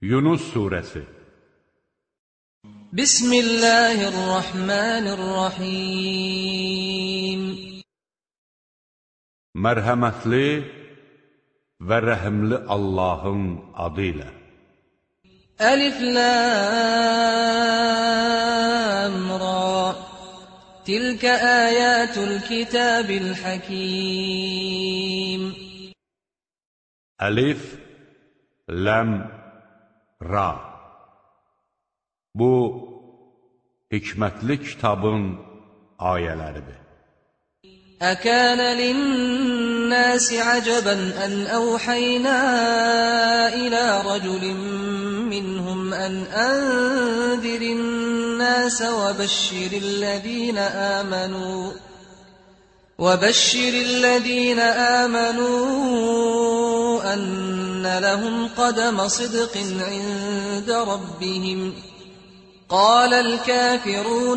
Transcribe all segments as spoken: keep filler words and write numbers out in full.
Yunus surəsi. Bismillahirrahmanirrahim. Mərhəmətli və rəhimli Allahın adı ilə. Əlif lam ra. Tilkə ayatul kitabil hakim. Əlif lam ra. Bu hikmətli kitabın ayələridir. Əkənə linnəsi əcəbən ən əvhəynə ilə rəculin minhum ən ənzirinnəsə və bəşşirillədinə əmənu وبشر الذين آمنوا أن لهم قدم صدق عند ربهم قال الكافرون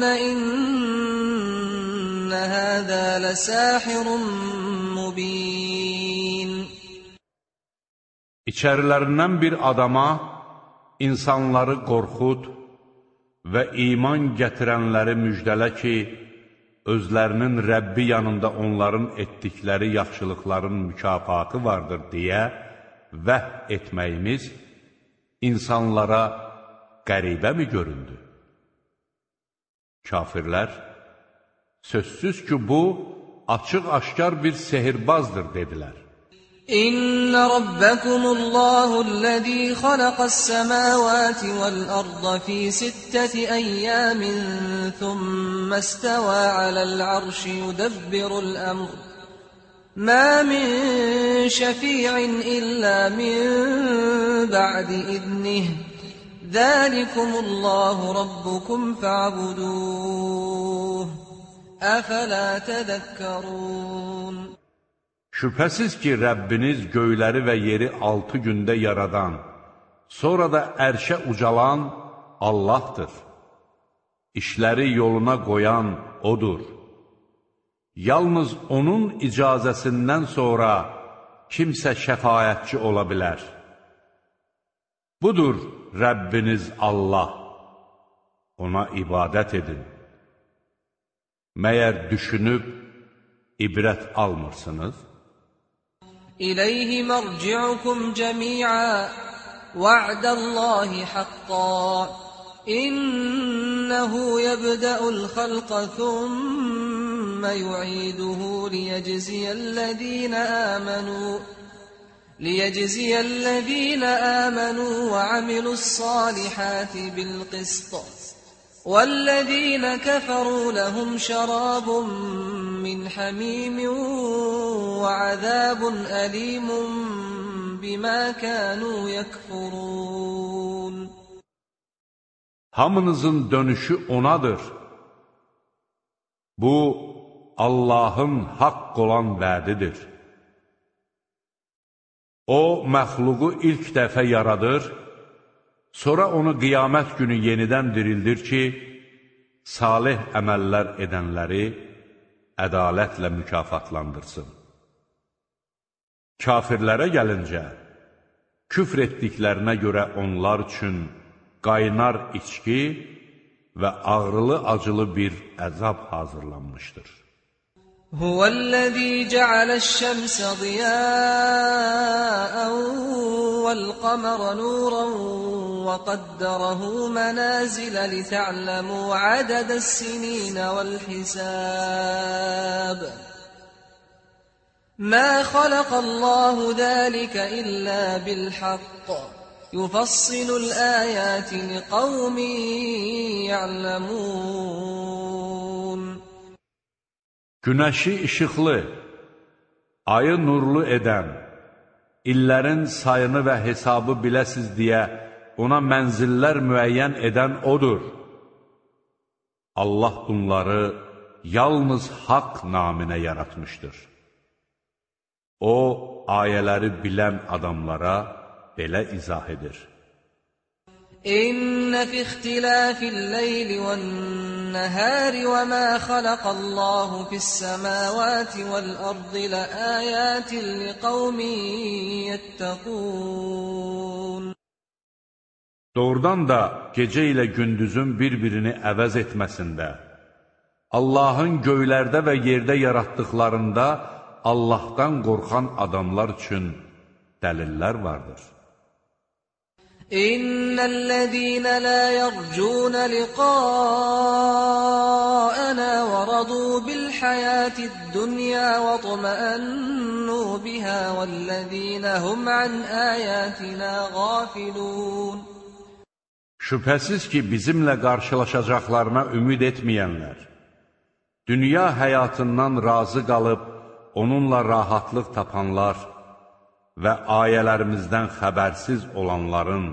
إن هذا لساحر مبين. İçərilərindən bir adama insanları qorxud və iman gətirənləri müjdələ ki, özlərinin Rəbbi yanında onların etdikləri yaxşılıqların mükafatı vardır deyə vəh etməyimiz insanlara qəribə mi göründü? Kafirlər, sözsüz ki, bu açıq-aşkar bir sehirbazdır dedilər. İnne rabbakumullahu-llezî halaqas-semâvâti vel-arda fî sitteti eyyâmin thumma istawâ alel-arşi yudebbirul-emr. Mâ min şefî'in illâ min ba'di idnihi. Zâlikumullahu rabbukum fa'budûh. Əfəlâ tezekkerûn. Şübhəsiz ki, Rəbbiniz göyləri və yeri altı gündə yaradan, sonra da ərşə ucalan Allahdır. İşləri yoluna qoyan O'dur. Yalnız O'nun icazəsindən sonra kimsə şəfaətçi ola bilər. Budur Rəbbiniz Allah. Ona ibadət edin. Məyər düşünüb ibrət almırsınız? İleyhi merci'ukum cemi'a va'dallahi haqqan innehu yebda'ul halqa thumma yu'iduhu liyejziyellezine amanu liyejziyellezine amanu ve amilussalihati bil qist والذين كفروا لهم شراب من حميم وعذاب أليم بما كانوا يكفرون. Hamınızın dönüşü O'nadır. Bu, Allahın haqq olan vədidir. O, məxluqu ilk dəfə yaradır, sonra onu qiyamət günü yenidən dirildir ki, salih əməllər edənləri ədalətlə mükafatlandırsın. Kafirlərə gəlincə, küfr etdiklərinə görə onlar üçün qaynar içki və ağrılı-acılı bir əzab hazırlanmışdır. Huvellezî ceale'ş-şemse ziyâ'en vel-qamara nûran ve qaddarahu menâzile lita'lemû adedes-sinîne vel-hisâb. Mâ halakallâhu zâlike illâ bil-hakk. Yufassilu'l âyâti liqavmin ya'lemûn. Günəşi işıqlı, ayı nurlu edən, illərin sayını və hesabı biləsiz deyə ona mənzillər müəyyən edən O'dur. Allah bunları yalnız haqq naminə yaratmışdır. O, ayələri bilən adamlara belə izah edir. İnne fi ihtilafil leyli ven-nehâri ve mâ halaqallahu fis-semâvâti vel-ardı leâyâtin liqavmin yettekûn. Doğrudan da gecə ilə gündüzün bir-birini əvəz etməsində, Allahın göylərdə və yerdə yaratdıqlarında Allahdan qorxan adamlar üçün dəlillər vardır. İnnellezîne lâ yercûne liqâ'anâ ve radû bil hayâti'd-dunyâ ve tuma'annû bihâ vellezîne hum an âyâtinâ gâfilûn. Şübhəsiz ki, bizimlə qarşılaşacaqlarına ümid etməyənlər, dünya həyatından razı qalıb, onunla rahatlıq tapanlar və ayələrimizdən xəbərsiz olanların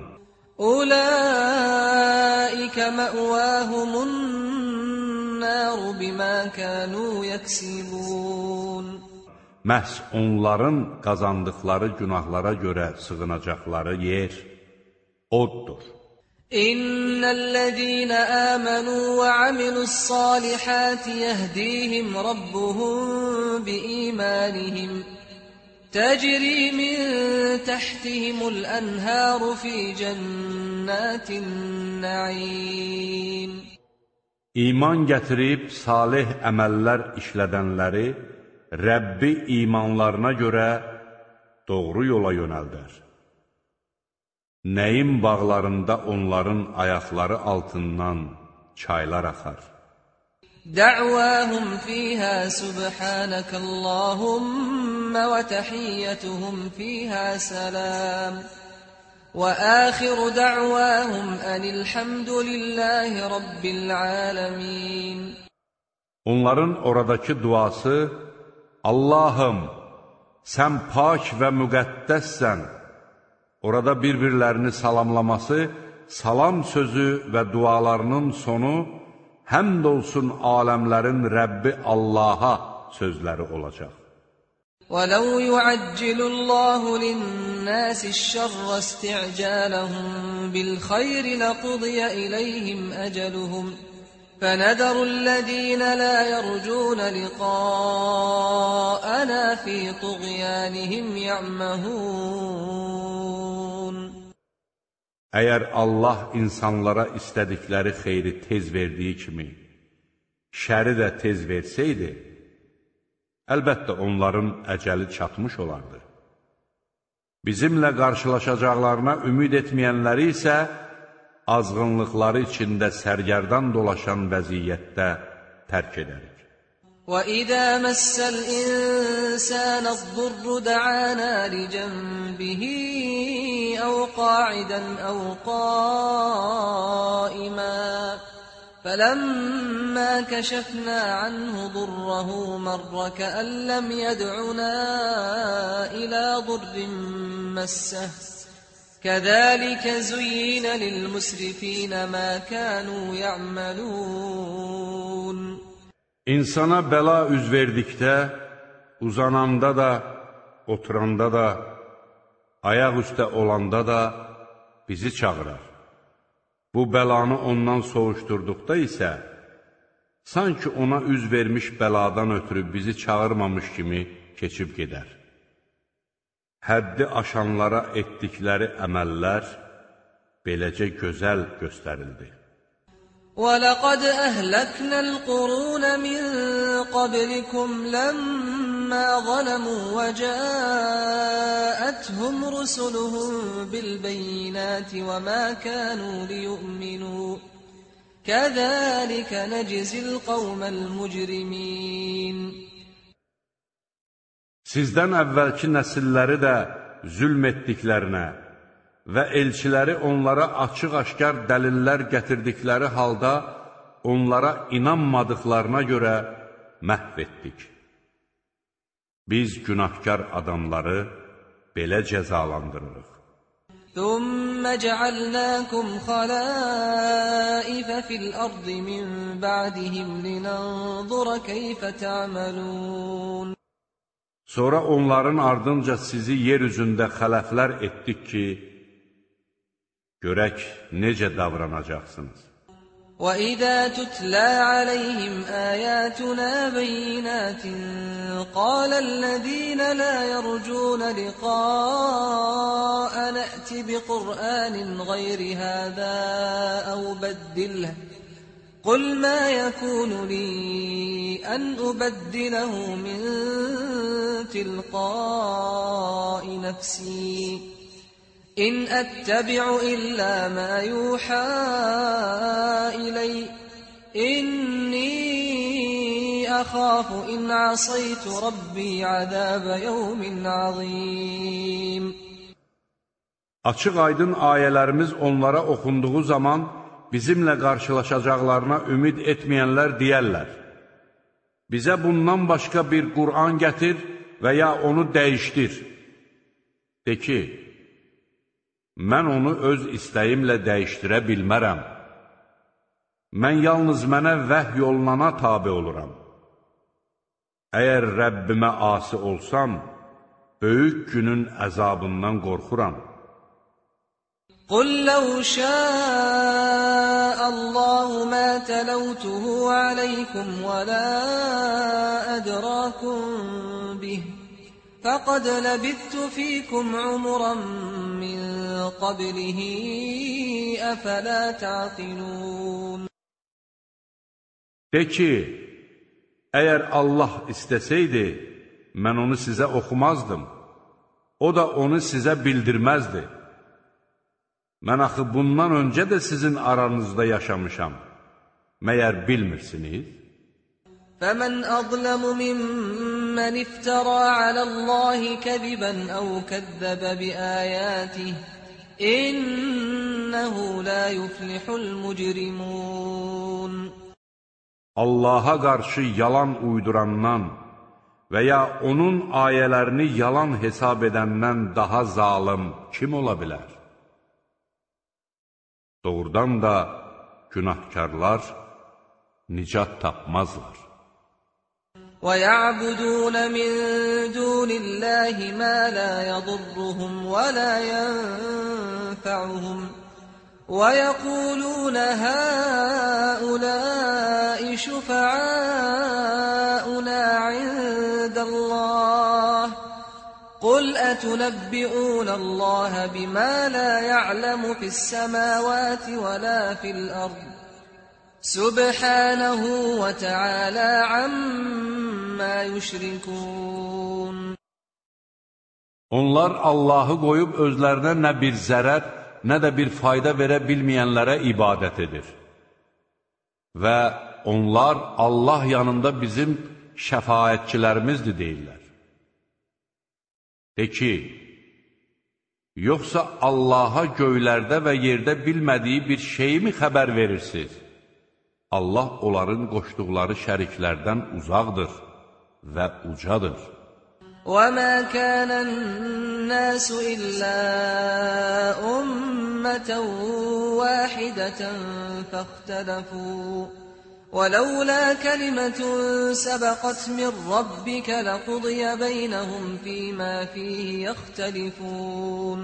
Ulaikə mə'vâhumun nâru bimâ kânû yeksibûn. Məhz onların qazandıqları günahlara görə sığınacaqları yer oddur. İnnellezîne âmenû ve amilu's-sâlihâti yehdîhim rabbuhum biîmânihim. تجري من تحتهم الأنهار في جنات النعيم. İman gətirib salih əməllər işlədənləri Rəbbi imanlarına görə doğru yola yönəldər. Nəyin bağlarında onların ayaqları altından çaylar axar. دعواهم فيها سبحانك اللهم وتحيتهم فيها سلام وآخر دعواهم أن الحمد لله رب العالمين. Onların oradakı duası, Allahım, sən pak və müqəddəssən. Orada bir-birlərini salamlaması, salam sözü və dualarının sonu, həmd olsun aləmlərin Rəbbi Allaha sözləri olacaq. وَلَوْ يُعَجِّلُ اللَّهُ لِلنَّاسِ الشَّرَّ اسْتِعْجَالَهُم بِالْخَيْرِ لَقُضِيَ إِلَيْهِمْ أَجَلُهُمْ فَنَذَرُ الَّذِينَ لَا يَرْجُونَ لِقَاءَنَا فِي طُغْيَانِهِمْ يَعْمَهُونَ. Əgər Allah insanlara istədikləri xeyri tez verdiyi kimi, şəri də tez versəydi, əlbəttə onların əcəli çatmış olardı. Bizimlə qarşılaşacaqlarına ümid etməyənləri isə, azğınlıqları içində sərgərdan dolaşan vəziyyətdə tərk edərik. وَإِذَا مَسَّ الْإِنسَانَ الضُّرُّ دَعَانَا لِجَنبِهِ أَوْ قَاعِدًا أَوْ قَائِمًا فَلَمَّا كَشَفْنَا عَنْهُ ضُرَّهُ مَرَّ كَأَن لَّمْ يَدْعُنَا إِلَى ضُرٍّ مَّسَّهُ كَذَلِكَ زُيِّنَ لِلْمُسْرِفِينَ مَا كَانُوا يَعْمَلُونَ. İnsana bəla üz verdikdə, uzananda da, oturanda da, ayaq üstə olanda da bizi çağırar. Bu bəlanı ondan soğuşturduqda isə, sanki ona üz vermiş bəladan ötürü bizi çağırmamış kimi keçib gedər. Həddi aşanlara etdikləri əməllər beləcə gözəl göstərildi. وَلَقَدْ أَهْلَكْنَا الْقُرُونَ مِنْ قَبْلِكُمْ لَمَّا ظَلَمُوا وَجَاءَتْهُمْ رُسُلُهُم بِالْبَيِّنَاتِ وَمَا كَانُوا لِيُؤْمِنُوا كَذَلِكَ نَجْزِي الْقَوْمَ الْمُجْرِمِينَ. Sizdən əvvəlki nəsilləri də zülm etdiklərinə və elçiləri onlara açıq-aşkar dəlillər gətirdikləri halda onlara inanmadıqlarına görə məhv etdik. Biz günahkar adamları belə cəzalandırırıq. ثُمَّ جَعَلْنَاكُمْ خَلَائِفَ فِي الْأَرْضِ مِنْ بَعْدِهِمْ لِنَنْظُرَ كَيْفَ تَعْمَلُونَ. Sonra onların ardınca sizi yer üzündə xələflər etdik ki, görək necə davranacaqsınız. وَإِذَا تُتْلَى عَلَيْهِمْ آيَاتُنَا بَيِّنَاتٍ قَالَ الَّذِينَ لَا يَرْجُونَ لِقَاءَنَا ائْتِ بِقُرْآنٍ غَيْرِ هَذَا أَوْ بَدِّلْهُ قُلْ مَا يَكُونُ لِي أَنْ أُبَدِّلَهُ مِنْ تِلْقَاءِ نَفْسِي إِنْ أَتَّبِعُ إِلَّا مَا يُوحَى إِلَيَّ إِنِّي أَخَافُ إِنْ عَصَيْتُ رَبِّي عَذَابَ يَوْمٍ عَظِيمٍ. Açıq aydın ayələrimiz onlara oxunduğu zaman bizimlə qarşılaşacaqlarına ümid etməyənlər deyərlər: bizə bundan başqa bir Qur'an gətir və ya onu dəyişdir. De ki, mən onu öz istəyimlə dəyişdirə bilmərəm. Mən yalnız mənə vəhy olunana tabe oluram. Əgər Rəbbimə asi olsam, böyük günün əzabından qorxuram. قُلْ لَوْ شَاءَ اللَّهُ مَا تَلَوْتُهُ عَلَيْكُمْ وَلَا أَدْرَاكُمْ بِهِ فَقَدْ لَبِثْتُ فِيكُمْ عُمُرًا مِّن قَبْلِهِ أَفَلَا تَعْقِلُونَ. De ki, əgər Allah istəsəydi, mən onu sizə oxumazdım, o da onu sizə bildirməzdi. Mən axı bundan öncə də sizin aranızda yaşamışam. Məyər bilmirsiniz? فَمَنْ أَظْلَمُ مِمَّنِ افْتَرَى عَلَى اللَّهِ كَذِبًا أَوْ كَذَّبَ بِآيَاتِهِ إِنَّهُ لَا يُفْلِحُ الْمُجْرِمُونَ. Allaha qarşı yalan uydurandan və ya onun ayələrini yalan hesab edəndən daha zalım kim ola bilər? Doğrudan da günahkarlar nicat tapmazlar. وَيَعْبُدُونَ مِن دُونِ اللَّهِ مَا لَا يَضُرُّهُمْ وَلَا يَنفَعُهُمْ وَيَقُولُونَ هَؤُلَاءِ شُفَعَاؤُنَا عِندَ اللَّهِ قُلْ أَتُنَبِّئُونَ اللَّهَ بِمَا لَا يَعْلَمُ فِي السَّمَاوَاتِ وَلَا فِي الْأَرْضِ سُبْحَانَهُ وَتَعَالَى عَمَّا يُشْرِكُونَ. Onlar Allahı qoyub özlərinə nə bir zərər, nə də bir fayda verə bilməyənlərə ibadət edir. Və onlar Allah yanında bizim şəfaətçilərimizdir deyirlər. De ki, yoxsa Allaha göylərdə və yerdə bilmədiyi bir şeyi mi xəbər verirsiniz? Allah onların qoşduqları şəriklərdən uzaqdır və ucadır. وَمَا كَانَ النَّاسُ إِلَّا أُمَّةً وَاحِدَةً فَاخْتَلَفُوا وَلَوْلَا كَلِمَةٌ سَبَقَتْ مِنْ رَبِّكَ لَقُضِيَ بَيْنَهُمْ فِيمَا فِيهِ يَخْتَلِفُونَ.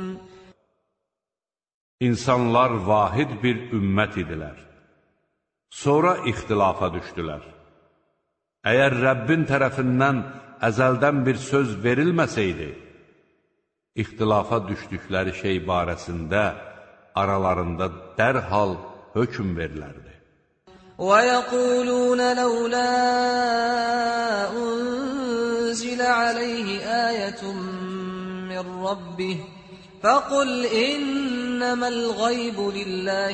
İnsanlar vahid bir ümmət idilər. Sonra ixtilafa düşdülər. Əgər Rəbbin tərəfindən əzəldən bir söz verilməsəydi, ixtilafa düşdükləri şey barəsində aralarında dərhal hökm verilərdi. وَيَقُولُونَ لَوْلَا أُنْزِلَ عَلَيْهِ آيَةٌ مِّن رَّبِّهِ فَقُلْ إِنَّمَا الْغَيْبُ لِلَّهِ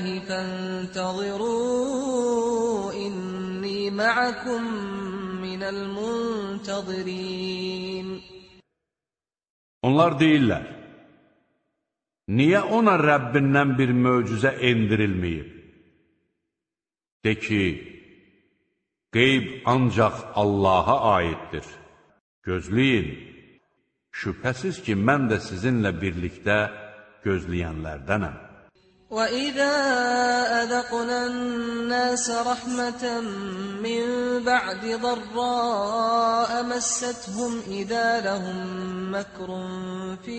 فَانْتَظِرُوا إِنِّي مَعَكُمْ مِنَ الْمُنْتَظِرِينَ. Onlar deyirlər, niyə ona Rəbbindən bir möcüzə endirilməyib? De ki, qeyb ancaq Allaha aiddir. Gözləyin, şübhəsiz ki, mən də sizinlə birlikdə gözləyənlərdənəm. وَإِذَا أَذَقْنَا النَّاسَ رَحْمَةً مِّن بَعْدِ ضَرَّاءَ مَسَّتْهُمْ إِذَا لَهُم مَّكْرٌ فِي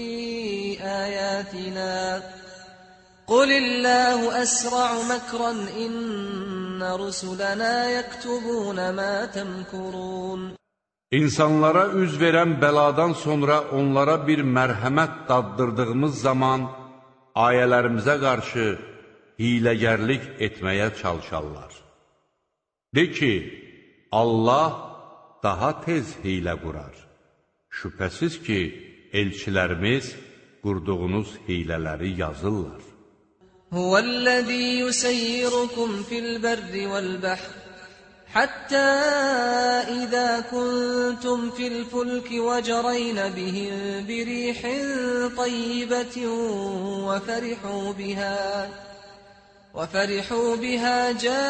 آيَاتِنَا قُلِ اللَّهُ أَسْرَعُ مَكْرًا إِنَّ رسلنا يكتبون ما تمكرون. İnsanlara üz verən bəladan sonra onlara bir mərhəmət daddırdığımız zaman ayələrimizə qarşı hiləgərlik etməyə çalışarlar. De ki, Allah daha tez hilə qurar. Şübhəsiz ki, elçilərimiz qurduğunuz hilələri yazırlar. Huvəl-ləzî yuseyyirukum fil-bərri vəl-bəhr حتى إذا كنتم في الفلك وجرين بهم بريح طيبة وفرحوا بها وفرحوا بها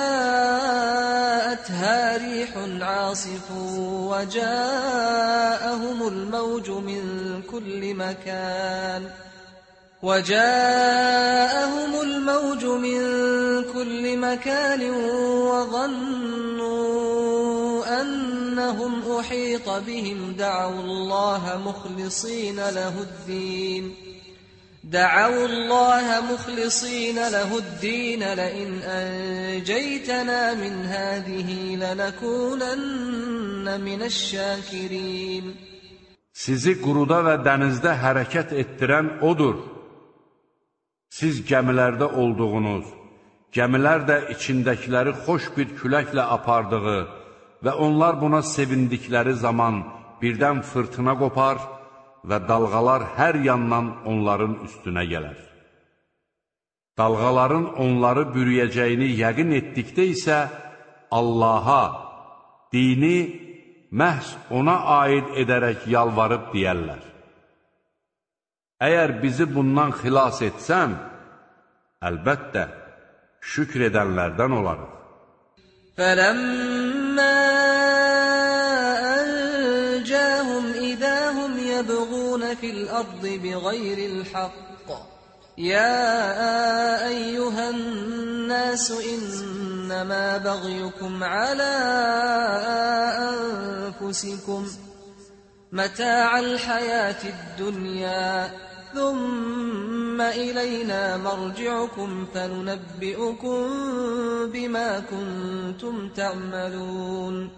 جاءتها ريح عاصف وجاءهم الموج من كل مكان وجاءهم الموج من كل مكان وظنوا أنهم أحيط بهم دعوا الله مخلصين له الدين دعوا الله مخلصين له الدين لئن أنجيتنا من هذه لنكونن من الشاكرين. Sizi quruda və dənizdə hərəkət etdirən odur. Siz gəmilərdə olduğunuz, gəmilər də içindəkiləri xoş bir küləklə apardığı və onlar buna sevindikləri zaman birdən fırtına qopar və dalğalar hər yandan onların üstünə gələr. Dalğaların onları bürüyəcəyini yəqin etdikdə isə Allaha, dini məhz ona aid edərək yalvarıb deyərlər. Əgər bizi bundan xilas etsən, əlbəttə, şükr edənlərdən olarıq. فَلَمَّا أَنْجَاهُمْ إِذَا هُمْ يَبْغُونَ فِي الْأَرْضِ بِغَيْرِ الْحَقِّ يَا أَيُّهَا النَّاسُ إِنَّمَا بَغْيُكُمْ عَلَى أَنفُسِكُمْ متاع الحياة الدنيا ثم إلينا مرجعكم فننبئكم بما كنتم تعملون.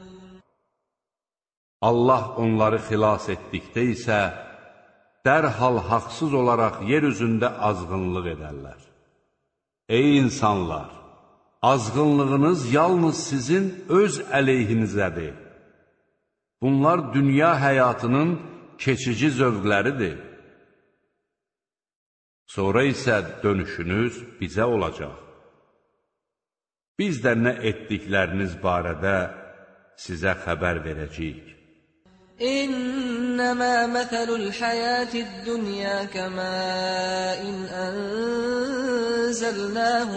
Allah onları xilas etdikdə isə dərhal haqsız olaraq yer üzündə azğınlıq edərlər. Ey insanlar! Azğınlığınız yalnız sizin öz əleyhinizədir. Bunlar dünya həyatının keçici zövqləridir. Sonra isə dönüşünüz bizə olacaq. Biz də nə etdikləriniz barədə sizə xəbər verəcəyik. İnnəmə məsəlul həyatid dünya kəmâin ənzəlnəhu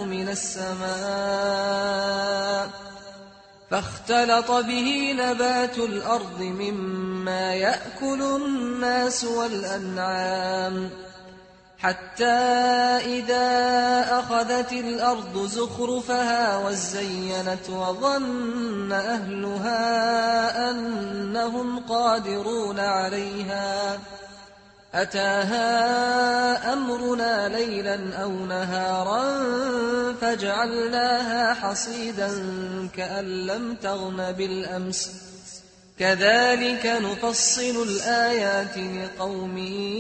minəs-səmâ فاختلط به نبات الأرض مما يأكل الناس والأنعام حتى إذا أخذت الأرض زخرفها وزينت وظن أهلها أنهم قادرون عليها أتاها أمرنا ليلا أو نهارا فجعلناها حصيدا كأن لم تغن بالأمس كذلك نفصل الآيات لقوم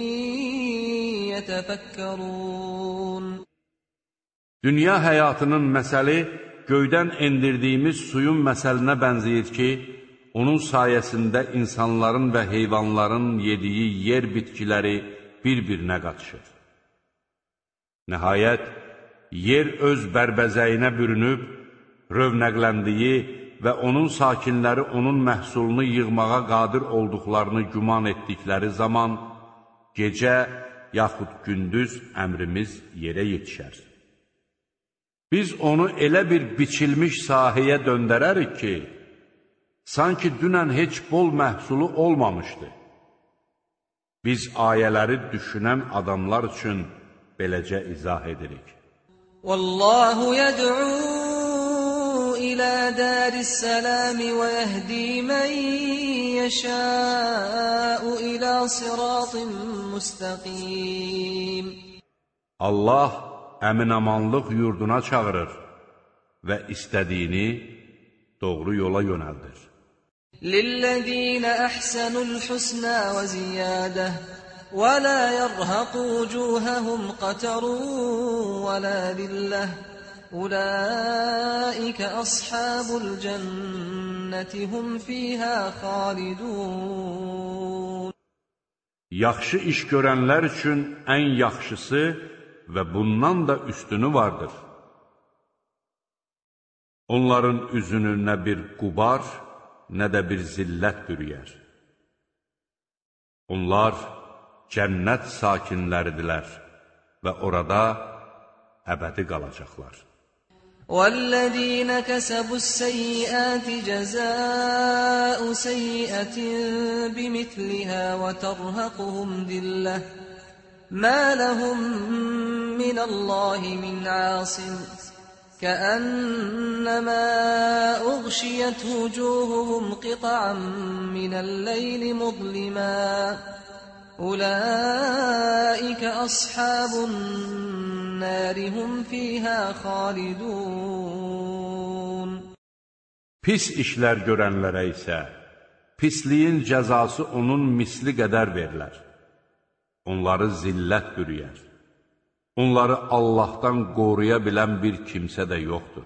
يتفكرون. Dünya həyatının məsəli göydən endirdiyimiz suyun məsəlinə bənzəyir ki, onun sayəsində insanların və heyvanların yediyi yer bitkiləri bir-birinə qatışır. Nəhayət, yer öz bərbəzəyinə bürünüb, rövnəqləndiyi və onun sakinləri onun məhsulunu yığmağa qadir olduqlarını güman etdikləri zaman, gecə yaxud gündüz əmrimiz yerə yetişər. Biz onu elə bir biçilmiş sahəyə döndərərik ki, sanki dünən heç bol məhsulu olmamışdı. Biz ayələri düşünən adamlar üçün beləcə izah edirik. Vallahu yəd'u ilə daris-səlam və yəhdi mən yəşəu ilə sıratın müstəqim. Allah əmin-amanlıq yurduna çağırır. və istədiyini doğru yola yönəldir. لِلَّذِينَ أَحْسَنُوا الْحُسْنَى وَزِيَادَةٌ وَلَا يَرْهَقُ وُجُوهَهُمْ قَتَرٌ وَلَا ذِلَّةٌ أُولَٰئِكَ أَصْحَابُ الْجَنَّةِ هُمْ فِيهَا خَالِدُونَ. Yaxşı iş görənlər üçün ən yaxşısı və bundan da üstünü vardır. Onların üzünü nə bir qubar, nə də bir zillət bürüyər. Onlar cənnət sakinləridirlər və orada əbədi qalacaqlar. وَالَّذِينَ كَسَبُوا السَّيِّئَاتِ جَزَاءُ سَيِّئَةٍ بِمِثْلِهَا وَتَرْهَقُهُمْ ذِلَّةٌ مَا لَهُم مِّنَ اللَّهِ مِنْ عَاصِمٍ كَأَنَّمَا أُغْشِيَتْ وُجُوهُهُمْ قِطَعًا مِّنَ اللَّيْلِ مُظْلِمًا أُولَٰئِكَ أَصْحَابُ النَّارِ هُمْ فِيهَا خَالِدُونَ. Pis işlər görənlərə isə pisliyin cəzası onun misli qədər verilər. Onları zillət bürüyər. Onları Allahdan qoruya bilən bir kimsə də yoxdur.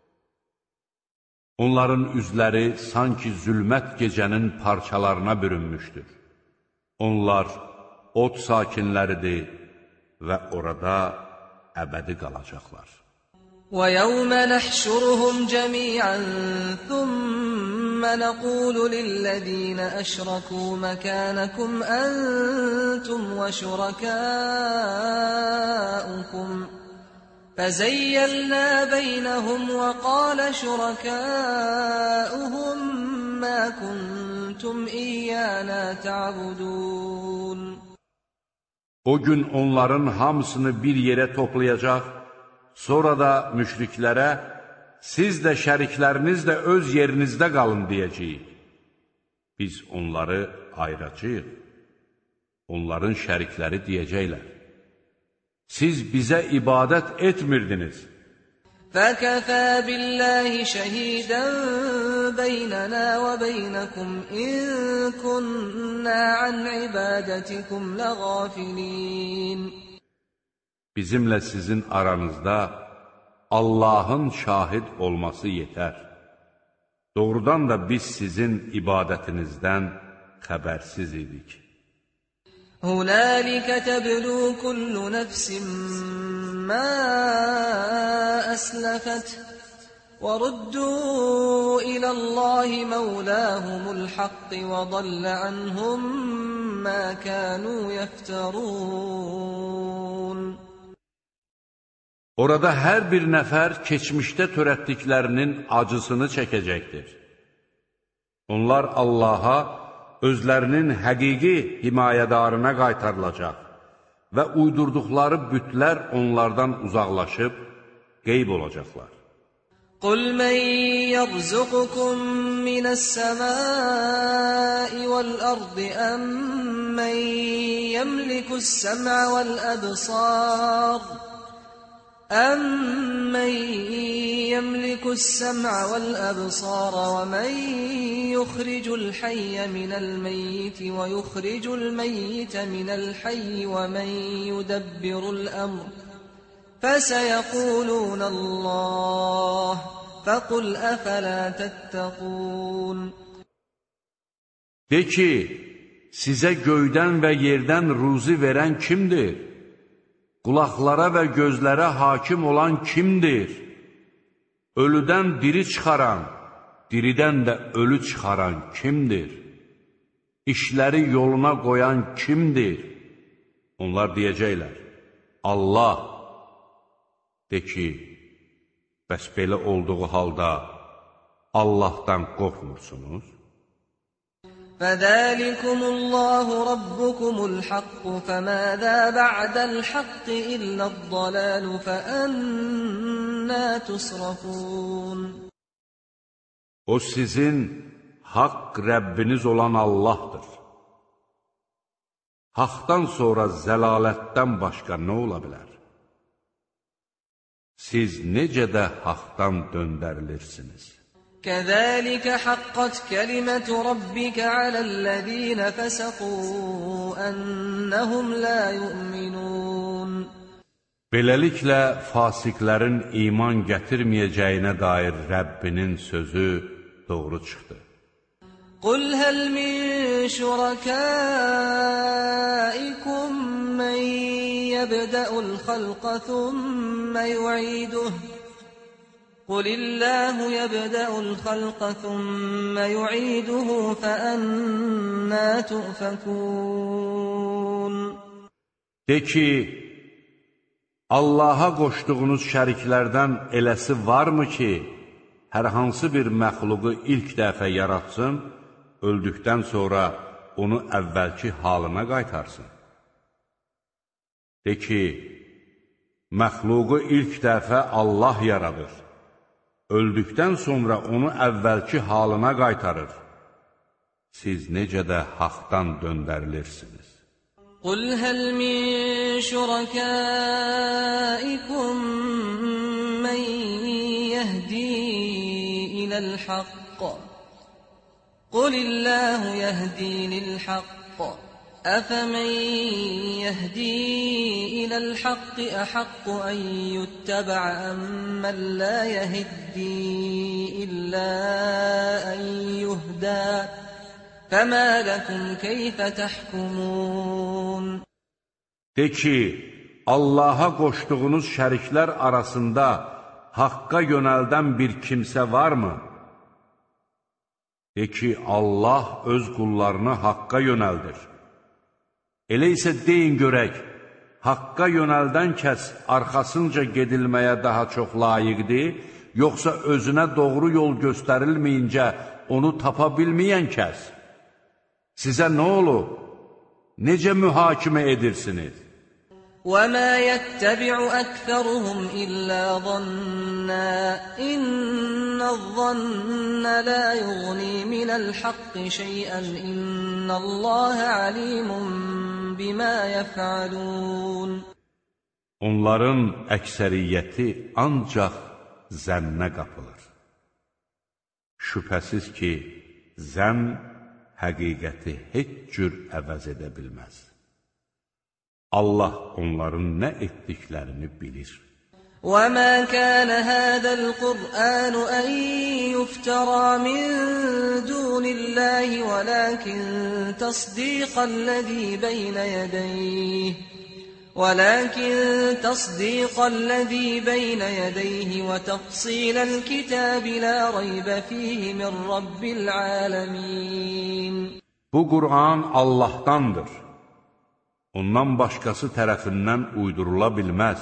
Onların üzləri sanki zülmət gecənin parçalarına bürünmüşdür. Onlar od sakinləridir və orada əbədi qalacaqlar. وَيَوْمَ نَحْشُرُهُمْ جَمِيعًا ثُمَّ نَقُولُ لِلَّذِينَ أَشْرَكُوا مَكَانَكُمْ أَنْتُمْ وَشُرَكَاؤُكُمْ فَزَيَّلْنَا بَيْنَهُمْ وَقَالَ شُرَكَاؤُهُمْ مَا كُنْتُمْ إِيَّانَا تَعْبُدُونَ. O gün onların hamısını bir yerə toplayacaq, sonra da müşriklərə, siz də şərikləriniz də öz yerinizdə qalın deyəcəyik. Biz onları ayıracağıq. Onların şərikləri deyəcəklər, siz bizə ibadət etmirdiniz. فَكَفَى بِاللَّهِ شَهِيدًا بَيْنَنَا وَبَيْنَكُمْ إِن كُنَّا عَنْ عِبَادَتِكُمْ لَغَافِلِينَ. Bizimlə sizin aranızda Allahın şahid olması yetər. Doğrudan da biz sizin ibadətinizdən xəbərsiz idik. هُنَالِكَ تَبْلُو كُلُّ نَفْسٍ مَّا أَسْلَفَتْ وَرُدُّوا إِلَى اللَّهِ مَوْلَاهُمُ الْحَقِّ وَضَلَّ عَنْهُم مَّا كَانُوا يَفْتَرُونَ. Orada hər bir nəfər keçmişdə törətdiklərinin acısını çəkəcəkdir. Onlar Allaha özlərinin həqiqi himayədarına qaytarılacaq və uydurduqları bütlər onlardan uzaqlaşıb qeyb olacaqlar. قُلْ مَنْ يَرْزُقُكُمْ مِنَ السَّمَاءِ وَالْأَرْضِ أَمَّنْ يَمْلِكُ السَّمْعَ وَالْأَبْصَارَ أَمَّنْ يَمْلِكُ السَّمْعَ وَالْأَبْصَارَ وَمَنْ يُخْرِجُ الْحَيَّ مِنَ الْمَيِّتِ وَيُخْرِجُ الْمَيِّتَ مِنَ الْحَيِّ وَمَنْ يُدَبِّرُ الْأَمْرَ فَسَيَقُولُونَ اللَّهُ فَقُلْ أَفَلَا تَتَّقُونَ. De ki, sizə göydən və yerdən ruzi verən kimdir? Qulaqlara və gözlərə hakim olan kimdir? Ölüdən diri çıxaran, diridən də ölü çıxaran kimdir? İşləri yoluna qoyan kimdir? Onlar deyəcəklər, Allah. De ki, bəs belə olduğu halda Allahdan qorxmursunuz? فَذَٰلِكُمُ اللَّهُ رَبُّكُمُ الْحَقُّ فَمَاذَا بَعْدَ الْحَقِّ إِلَّا الضَّلَالُ فَأَنَّىٰ تُصْرَفُونَ. O sizin haqq Rəbbiniz olan Allahdır. Haqdan sonra zəlalətdən başqa nə ola bilər? siz necə də haqdan döndərilirsiniz. كَذَٰلِكَ حَقَّتْ كَلِمَةُ رَبِّكَ عَلَى الَّذ۪ينَ فَسَقُوا أَنَّهُمْ لَا يُؤْمِنُونَ Beləliklə, fasiqlərin iman gətirməyəcəyinə dair Rəbbinin sözü doğru çıxdı. قُلْ هَلْ مِنْ شُرَكَائِكُمْ مَنْ يَبْدَأُ الْخَلْقَ ثُمَّ يُعِيدُهُ قُلِ اللّٰهُ يَبْدَأُ الْخَلْقَ ثُمَّ يُعِيدُهُ فَأَنَّى تُؤْفَكُونَ De ki, Allaha qoşduğunuz şəriklərdən eləsi varmı ki, hər hansı bir məxluqu ilk dəfə yaratsın, öldükdən sonra onu əvvəlki halına qaytarsın? De ki, məxluqu ilk dəfə Allah yaradır, öldükdən sonra onu əvvəlki halına qaytarır. Siz necə də haqdan döndərilirsiniz. قُلْ هَلْ مِنْ شُرَكَائِكُمْ مَنْ يَهْدِي إِلَى الْحَقِّ قُلِ اللّٰهُ يَهْدِي لِلْحَقِّ أَفَمَنْ يَهْدِي إِلَى الْحَقِّ أَحَقُّ أَنْ يُتَّبَعَ أَمَّنْ لَا يَهِدِّي إِلَّا أَنْ يُهْدَى فَمَا لَكُمْ كَيْفَ تَحْكُمُونَ De ki, Allaha qoşduğunuz şəriklər arasında haqqa yönəldən bir kimsə varmı? De ki, Allah öz qullarını haqqa yönəldir. Elə isə deyin görək, haqqa yönəldən kəs arxasınca gedilməyə daha çox layiqdir, yoxsa özünə doğru yol göstərilməyincə onu tapa bilməyən kəs? Sizə nə olur? Necə mühakimə edirsiniz? وَمَا يَتَّبِعُ أَكْثَرُهُمْ إِلَّا ظَنًّا إِنَّ الظَّنَّ لَا يُغْنِي مِنَ الْحَقِّ شَيْئًا إِنَّ اللَّهَ عَلِيمٌ بِمَا يَفْعَلُونَ Onların əksəriyyəti ancaq zənnə qapılır. Şübhəsiz ki, zənn həqiqəti heç cür əvəz edə bilməz. Allah onların nə etdiklərini bilir. وَمَا كَانَ هَذَا الْقُرْآنُ أَنْ يُفْتَرَى مِنْ دُونِ اللَّهِ وَلَكِنْ تَصْدِيقَ الَّذِي بَيْنَ يَدَيْهِ وَلَكِنْ تَصْدِيقَ الَّذِي بَيْنَ يَدَيْهِ وَتَفْصِيلَ الْكِتَابِ لَا رَيْبَ فِيهِ مِنْ رَبِّ الْعَالَمِينَ Bu Qur'an Allahdandır. Ondan başqası tərəfindən uydurula bilməz.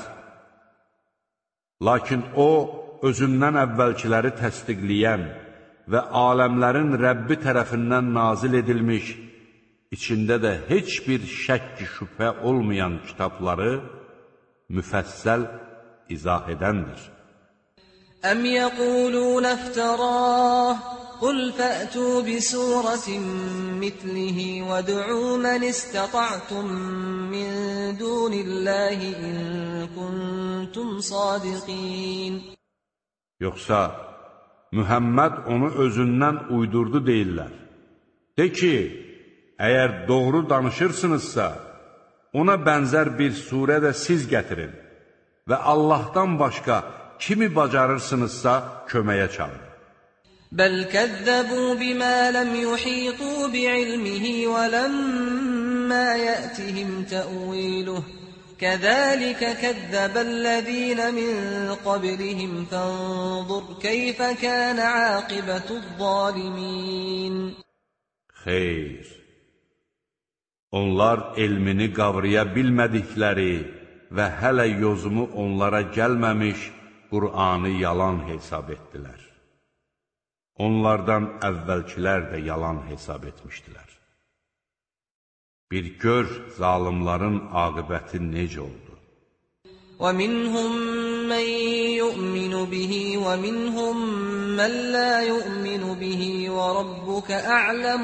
Lakin o, özündən əvvəlkiləri təsdiqləyən və aləmlərin Rəbbi tərəfindən nazil edilmiş, içində də heç bir şəkk şübhə olmayan kitabları müfəssəl izah edəndir. Əm yəqulun əftərah قُلْ فَأْتُوا بِسُورَةٍ مِثْلِهِ وَادْعُوا مَنِ اسْتَطَعْتُم مِّن دُونِ اللَّهِ إِن كُنتُمْ صَادِقِينَ Yoxsa Mühəmməd onu özündən uydurdu deyirlər. De ki, əgər doğru danışırsınızsa, ona bənzər bir surə də siz gətirin və Allahdan başqa kimi bacarırsınızsa köməyə çağırın. بل كذبوا بما لم يحيطوا بعلمه ولما يأتهم تأويله كذلك كذب الذين من قبلهم فانظر كيف كان عاقبة الظالمين Xeyr, onlar elmini qavraya bilmədikləri və hələ yozumu onlara gəlməmiş Qur'anı yalan hesab etdilər. Onlardan əvvəlkilər də yalan hesab etmişdilər. Bir gör zalimların aqibəti necə oldu. وَمِنْهُمْ مَنْ يُؤْمِنُ بِهِ وَمِنْهُمْ مَنْ لَا يُؤْمِنُ بِهِ وَرَبُّكَ أَعْلَمُ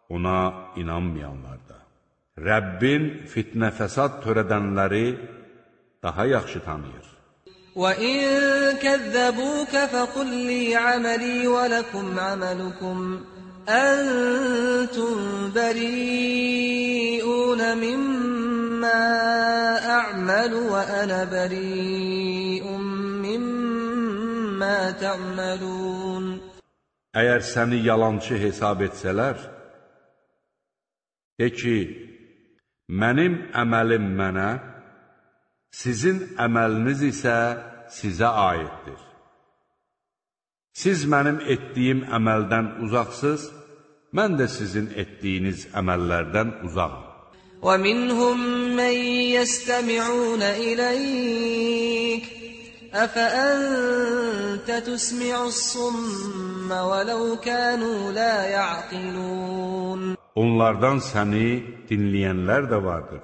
ona inanmayanlar da. Rəbbin fitnə fəsad törədənləri daha yaxşı tanıyır. وَإِن كَذَّبُوكَ فَقُل لِّي عَمَلِي وَلَكُمْ عَمَلُكُمْ أَنتُم بَرِيئُونَ مِمَّا أَعْمَلُ وَأَنَا بَرِيءٌ مِّمَّا تَعْمَلُونَ. Əgər səni yalançı hesab etsələr, de ki, mənim əməlim mənə, sizin əməliniz isə sizə aiddir. Siz mənim etdiyim əməldən uzaqsınız, mən də sizin etdiyiniz əməllərdən uzaqım. وَمِنْهُمْ مَنْ يَسْتَمِعُونَ إِلَيْكَ أَفَأَنْتَ تُسْمِعُ الصُّمَّ وَلَوْ كَانُوا لَا يَعْقِلُونَ. Onlardan səni dinləyənlər də vardır.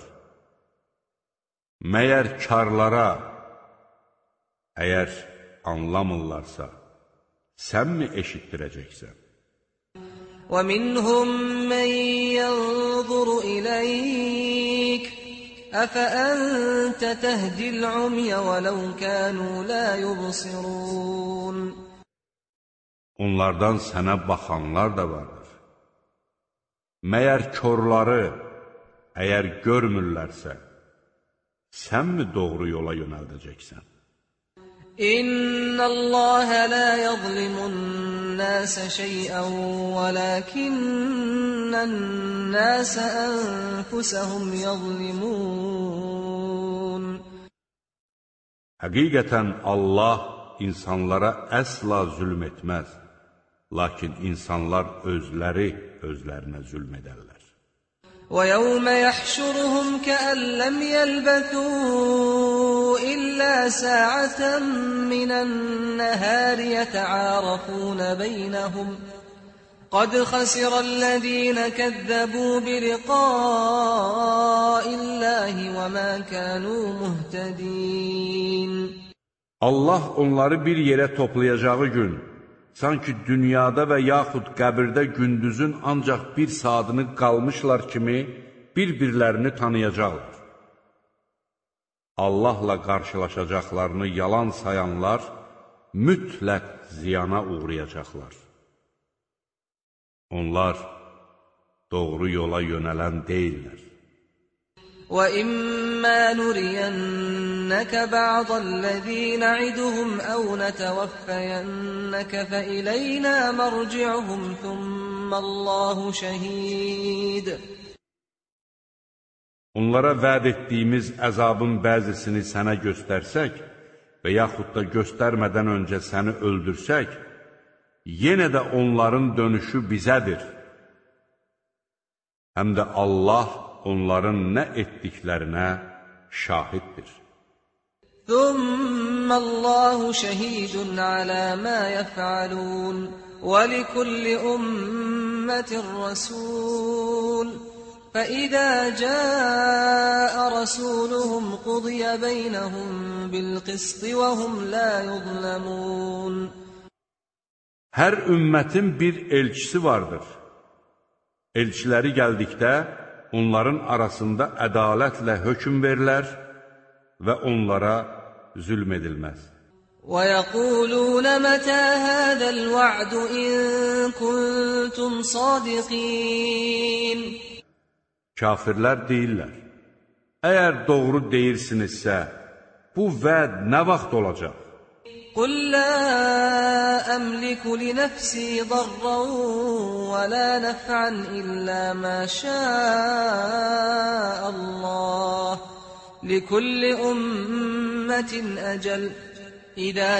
Məyər karlara, əgər anlamırlarsa, sən mi eşitdirəcəksən? وَمِنْهُمْ مَنْ يَنْظُرُ إِلَيْكَ أَفَأَنْتَ تَهْدِي الْعُمْيَ وَلَوْ كَانُوا لَا يُبْصِرُونَ. Onlardan sənə baxanlar da vardır. Məyər körləri, əgər görmürlərsə, sən mi doğru yola yönəldəcəksən? İnnallaha la yuzlimun nasa şey'an velakinnan-nasa anfusahum yuzlimun. Həqiqətən Allah insanlara əsla zülm etməz, lakin insanlar özləri özlərinə zülm edərlər. وَيَوْمَ يَحْشُرُهُمْ كَأَن لَّمْ يَلْبَثُوا إِلَّا سَاعَةً مِّنَ النَّهَارِ يَتَعَارَفُونَ بَيْنَهُمْ قَدْ خَسِرَ الَّذِينَ كَذَّبُوا بِلِقَاءِ اللَّهِ وَمَا كَانُوا مُهْتَدِينَ. Allah onları bir yerə toplayacağı gün, sanki dünyada və yaxud qəbirdə gündüzün ancaq bir saatını qalmışlar kimi bir-birlərini tanıyacaqlar. Allahla qarşılaşacaqlarını yalan sayanlar mütləq ziyana uğrayacaqlar. Onlar doğru yola yönələn deyillər. وَإِمَّا نُرِيَنَّكَ بَعْضَ الَّذِي نَعِدُهُمْ أَوْ نَتَوَفَّيَنَّكَ فَإِلَيْنَا مَرْجِعُهُمْ ثُمَّ اللَّهُ شَهِيدٌ. Onlara vəd etdiyimiz əzabın bəzisini sənə göstərsək və yaxud da göstərmədən öncə səni öldürsək, yenə də onların dönüşü bizədir. Həm də Allah onların nə etdiklərinə şahiddir. ثُمَّ اللَّهُ شَهِيدٌ عَلَى مَا يَفْعَلُونَ وَلِكُلِّ أُمَّةٍ رَّسُولٌ فَإِذَا جَاءَ رَسُولُهُمْ قُضِيَ بَيْنَهُم بِالْقِسْطِ وَهُمْ لَا يُظْلَمُونَ. Hər ümmətin bir elçisi vardır. Elçiləri gəldikdə onların arasında ədalətlə hökm verilər və onlara zülm edilməz. وَيَقُولُونَ مَتَى هَذَا الْوَعْدُ إِن كُنتُمْ صَادِقِينَ. Kafirlər deyirlər, əgər doğru deyirsinizsə, bu vəd nə vaxt olacaq? قُلْ لَا أَمْلِكُ لِنَفْسِي ضَرًّا وَلَا نَفْعًا إِلَّا مَا شَاءَ اللَّهُ لِكُلِّ أُمَّةٍ أَجَلٌ إِذَا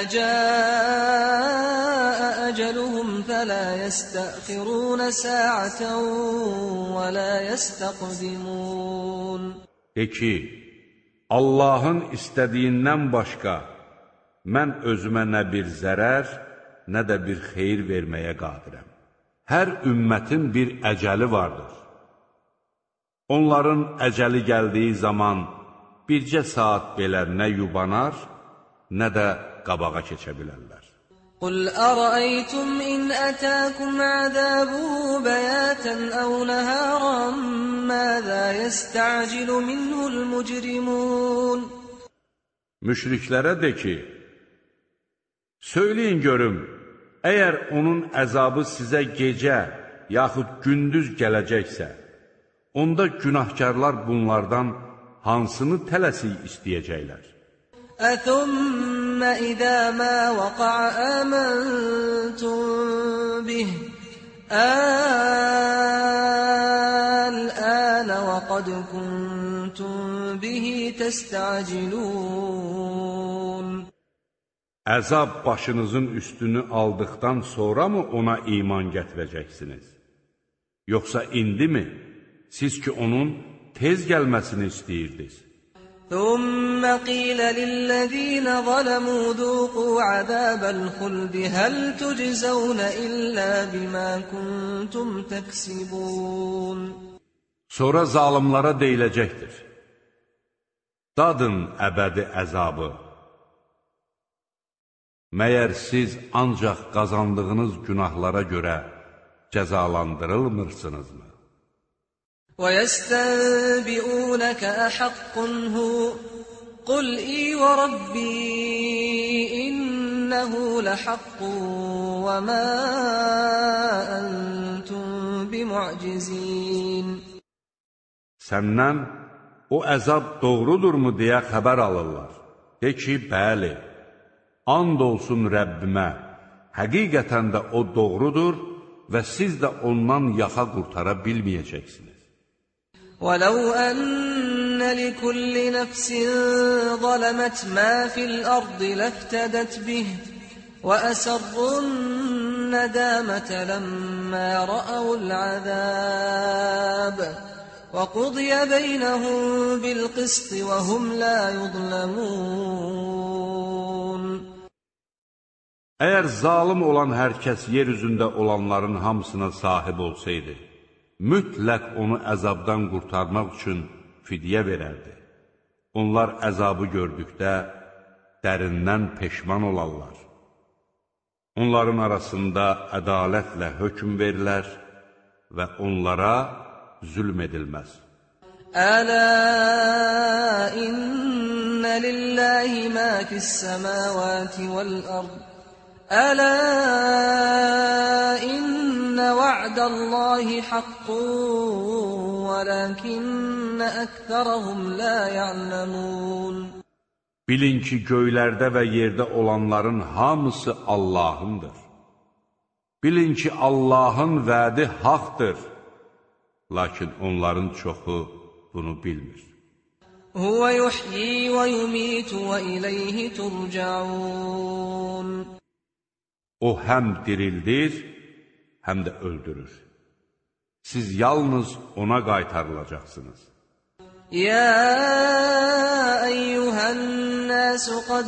جَاءَ أَجَلُهُمْ فَلَا يَسْتَأْخِرُونَ سَاعَةً وَلَا يَسْتَقْدِمُونَ. De ki, Allahın istədiyindən başqa mən özümə nə bir zərər, nə də bir xeyir verməyə qadirəm. Hər ümmətin bir əcəli vardır. Onların əcəli gəldiyi zaman bircə saat belə nə yubanar, nə də qabağa keçə bilərlər. قل أرأيتم إن أتاكم عذابه بياتا أو نهارا ماذا يستعجل منه المجرمون Müşriklərə de ki, söyləyin görüm, əgər onun əzabı sizə gecə yaxud gündüz gələcəksə, onda günahkarlar bunlardan hansını tələsik istəyəcəklər? أثم إذا ما وقع آمنتم به الآن وقد كنتم به تستعجلون Əzab başınızın üstünü aldıqdan sonra mı ona iman gətirəcəksiniz? Yoxsa indi mi? Siz ki onun tez gəlməsini istəyirdiniz. ثم قيل للذين ظلموا ذوقوا عذاب الخلد هل تجزون إلا بما كنتم تكسبون Sonra zalimlara deyiləcəkdir. Dadın əbədi əzabı. Məyər siz ancaq qazandığınız günahlara görə cəzalandırılmırsınızmı? وَيَسْتَنْبِئُونَكَ أَحَقٌّ هُوَ قُلْ إِي وَرَبِّي إِنَّهُ لَحَقٌّ وَمَا أَنْتُمْ بِمُعْجِزِينَ Səndən o əzab doğrudurmu deyə xəbər alırlar. De ki, bəli, and olsun Rəbbimə, həqiqətən də o doğrudur və siz də ondan yaxa qurtara bilməyəcəksiniz. وَلَوْ أَنَّ لِكُلِّ نَفْسٍ ظَلَمَتْ مَا فِي الْأَرْضِ لَافْتَدَتْ بِهِ وَأَسَرُّوا النَّدَامَةَ لَمَّا رَأَوُا الْعَذَابَ وَقُضِيَ بَيْنَهُم بِالْقِسْطِ وَهُمْ لَا يُظْلَمُونَ Əgər zalim olan hər kəs yer üzündə olanların hamısına sahib olsaydı, mütləq onu əzabdan qurtarmaq üçün fidyə verərdi. Onlar əzabı gördükdə dərindən peşman olarlar. Onların arasında ədalətlə hökm verilər və onlara zülm edilməz. Ələ innə lillahi mə fis-səmavati vəl-ərd. Ələ innə va'dallahi haqqun vələkinnə əktərəhum la ya'ləmun. Bilin ki, göylərdə və yerdə olanların hamısı Allahındır. Bilin ki, Allahın vədi haqdır. Lakin onların çoxu bunu bilmir. Huvə yuhyi və yumitu və iləyhi turcaun. O həm dirildir, həm də öldürür. Siz yalnız ona qaytarılacaqsınız. يا أيها الناس قد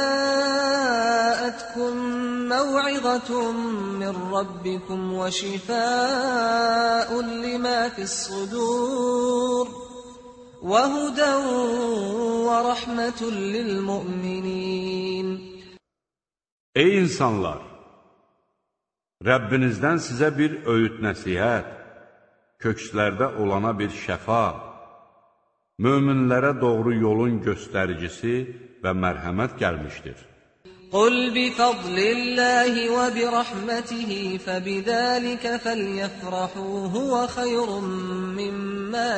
جاءتكم موعظة من ربكم وشفاء لما في الصدور وهدى ورحمة للمؤمنين. Ey insanlar! Rəbbinizdən sizə bir öyüd nəsihət, kökslərdə olana bir şəfa, möminlərə doğru yolun göstəricisi və mərhəmət gəlmişdir. Qul bifadlillahi və birahmetihi fəbidəlikə fəlyəfrahu huvə xeyrun mimmə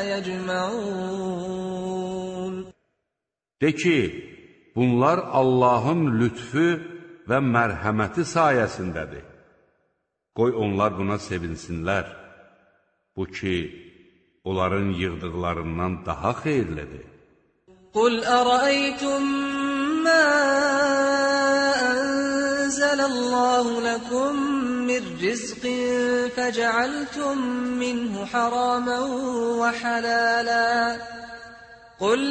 yəcməun. De ki, bunlar Allahın lütfü və mərhəməti sayəsindədir. Qoy onlar buna sevinsinlər. Bu ki, onların yığdıqlarından daha xeyirlidir. Qul ərəytum mə ənzələllāhu ləkum min rizqin fəcəaltum minhu harāman və halālā. Qul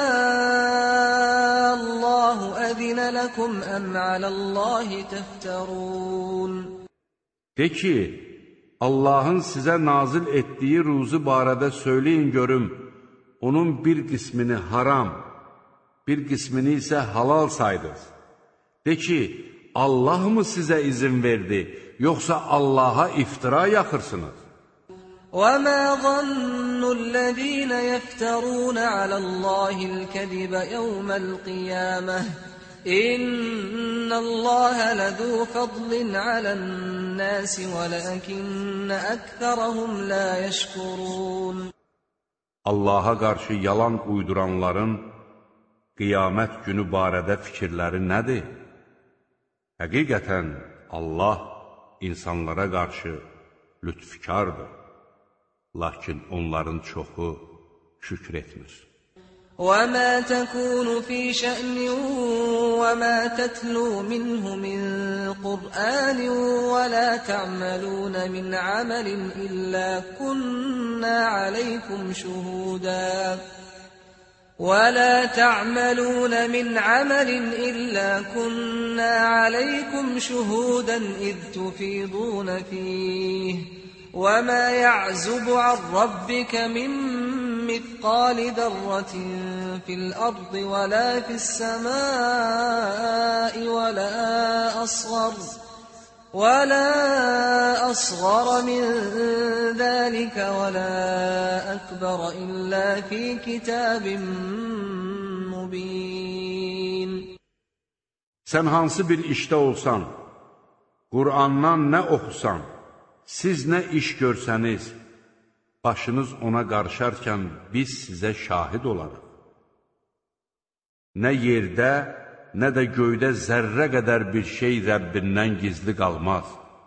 əlləhu əzinə ləkum əm aləllāhi təftərun. De ki, Allahın sizə nazil etdiyi ruzu barədə söyləyin görüm, onun bir qismini haram, bir qismini isə halal saydınız. De ki, Allah mı sizə izin verdi, yoxsa Allaha iftira yaxırsınız? وَمَا ظَنُّ الَّذِينَ يَفْتَرُونَ عَلَى اللَّهِ الْكَذِبَ يَوْمَ الْقِيَامَةِ إِنَّ اللَّهَ لَذُو فَضْلٍ عَلَى النَّاسِ وَلَكِنَّ أَكْثَرَهُمْ لَا يَشْكُرُونَ Allaha qarşı yalan uyduranların qiyamət günü barədə fikirləri nədir? Həqiqətən Allah insanlara qarşı lütfkardır. Lakin onların çoxu şükür etmir. وَمَا تَكُونُ فِي شَأْنٍ وَمَا تَتْلُو مِنْهُ مِنْ قُرْآنٍ وَلَا تَعْمَلُونَ مِنْ عَمَلٍ إِلَّا كُنَّا عَلَيْكُمْ شُهُودًا وَلَا تَعْمَلُونَ مِنْ عَمَلٍ إِلَّا كُنَّا عَلَيْكُمْ شُهُودًا إِذْ تُفِيضُونَ فِيهِ وَمَا يَعْزُبُ عَنْ رَبِّكَ مِنْ مِثْقَالِ ذَرَّةٍ فِي الْأَرْضِ وَلَا فِي السَّمَاءِ وَلَا أَصْغَرَ وَلَا أَصْغَرَ مِنْ ذَلِكَ وَلَا أَكْبَرَ إِلَّا فِي كِتَابٍ مُبِينٍ Sən hansı bir işdə olsan, Qur'andan nə oxusan, siz nə iş görsəniz, başınız ona qarışarkən biz sizə şahid olarıq. Nə yerdə, nə də göydə zərrə qədər bir şey Rəbbindən gizli qalmaz.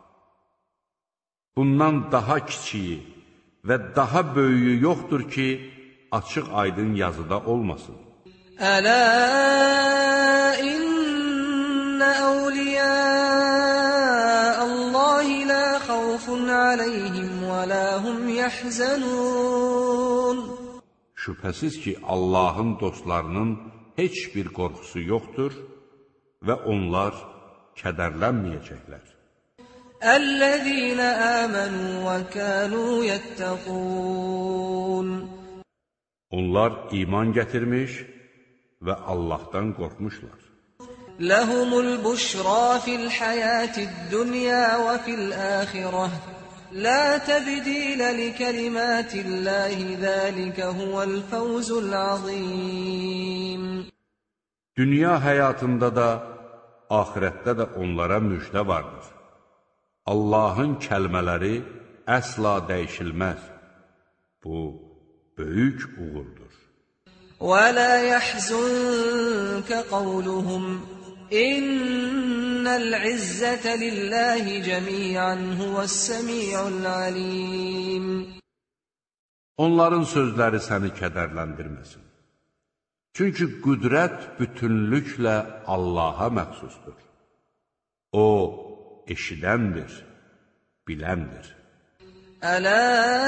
Bundan daha kiçiyi və daha böyüyü yoxdur ki, açıq aydın yazıda olmasın. Ələ innə əvliyə Allahi lə xavfun aleyhim və lə hum yəhzənun. Şübhəsiz ki, Allahın dostlarının heç bir qorxusu yoxdur və onlar kədərlənməyəcəklər. Əl-ləzīnə əmənu və kənu yəttəqun. Onlar iman gətirmiş və Allahdan qorxmuşlar. Ləhumul buşra fil həyətid dünya və fil əxirəh. La təbdilə li kəlimətilləhi zəlikə huvəl fəvzul azim. Dünya həyatında da, axirətdə də onlara müjdə vardır. Allahın kəlmələri əsla dəyişilməz. Bu, böyük uğurdur. وَلَا يَحْزُنْكَ قَوْلُهُمْ إِنَّ الْعِزَّةَ لِلَّهِ جَمِيعًا هُوَ السَّمِيعُ الْعَلِيمُ. Onların sözləri səni kədərləndirməsin. Çünki qüdrət bütünlüklə Allaha məxsusdur. O, eşidəndir, biləndir. Ələ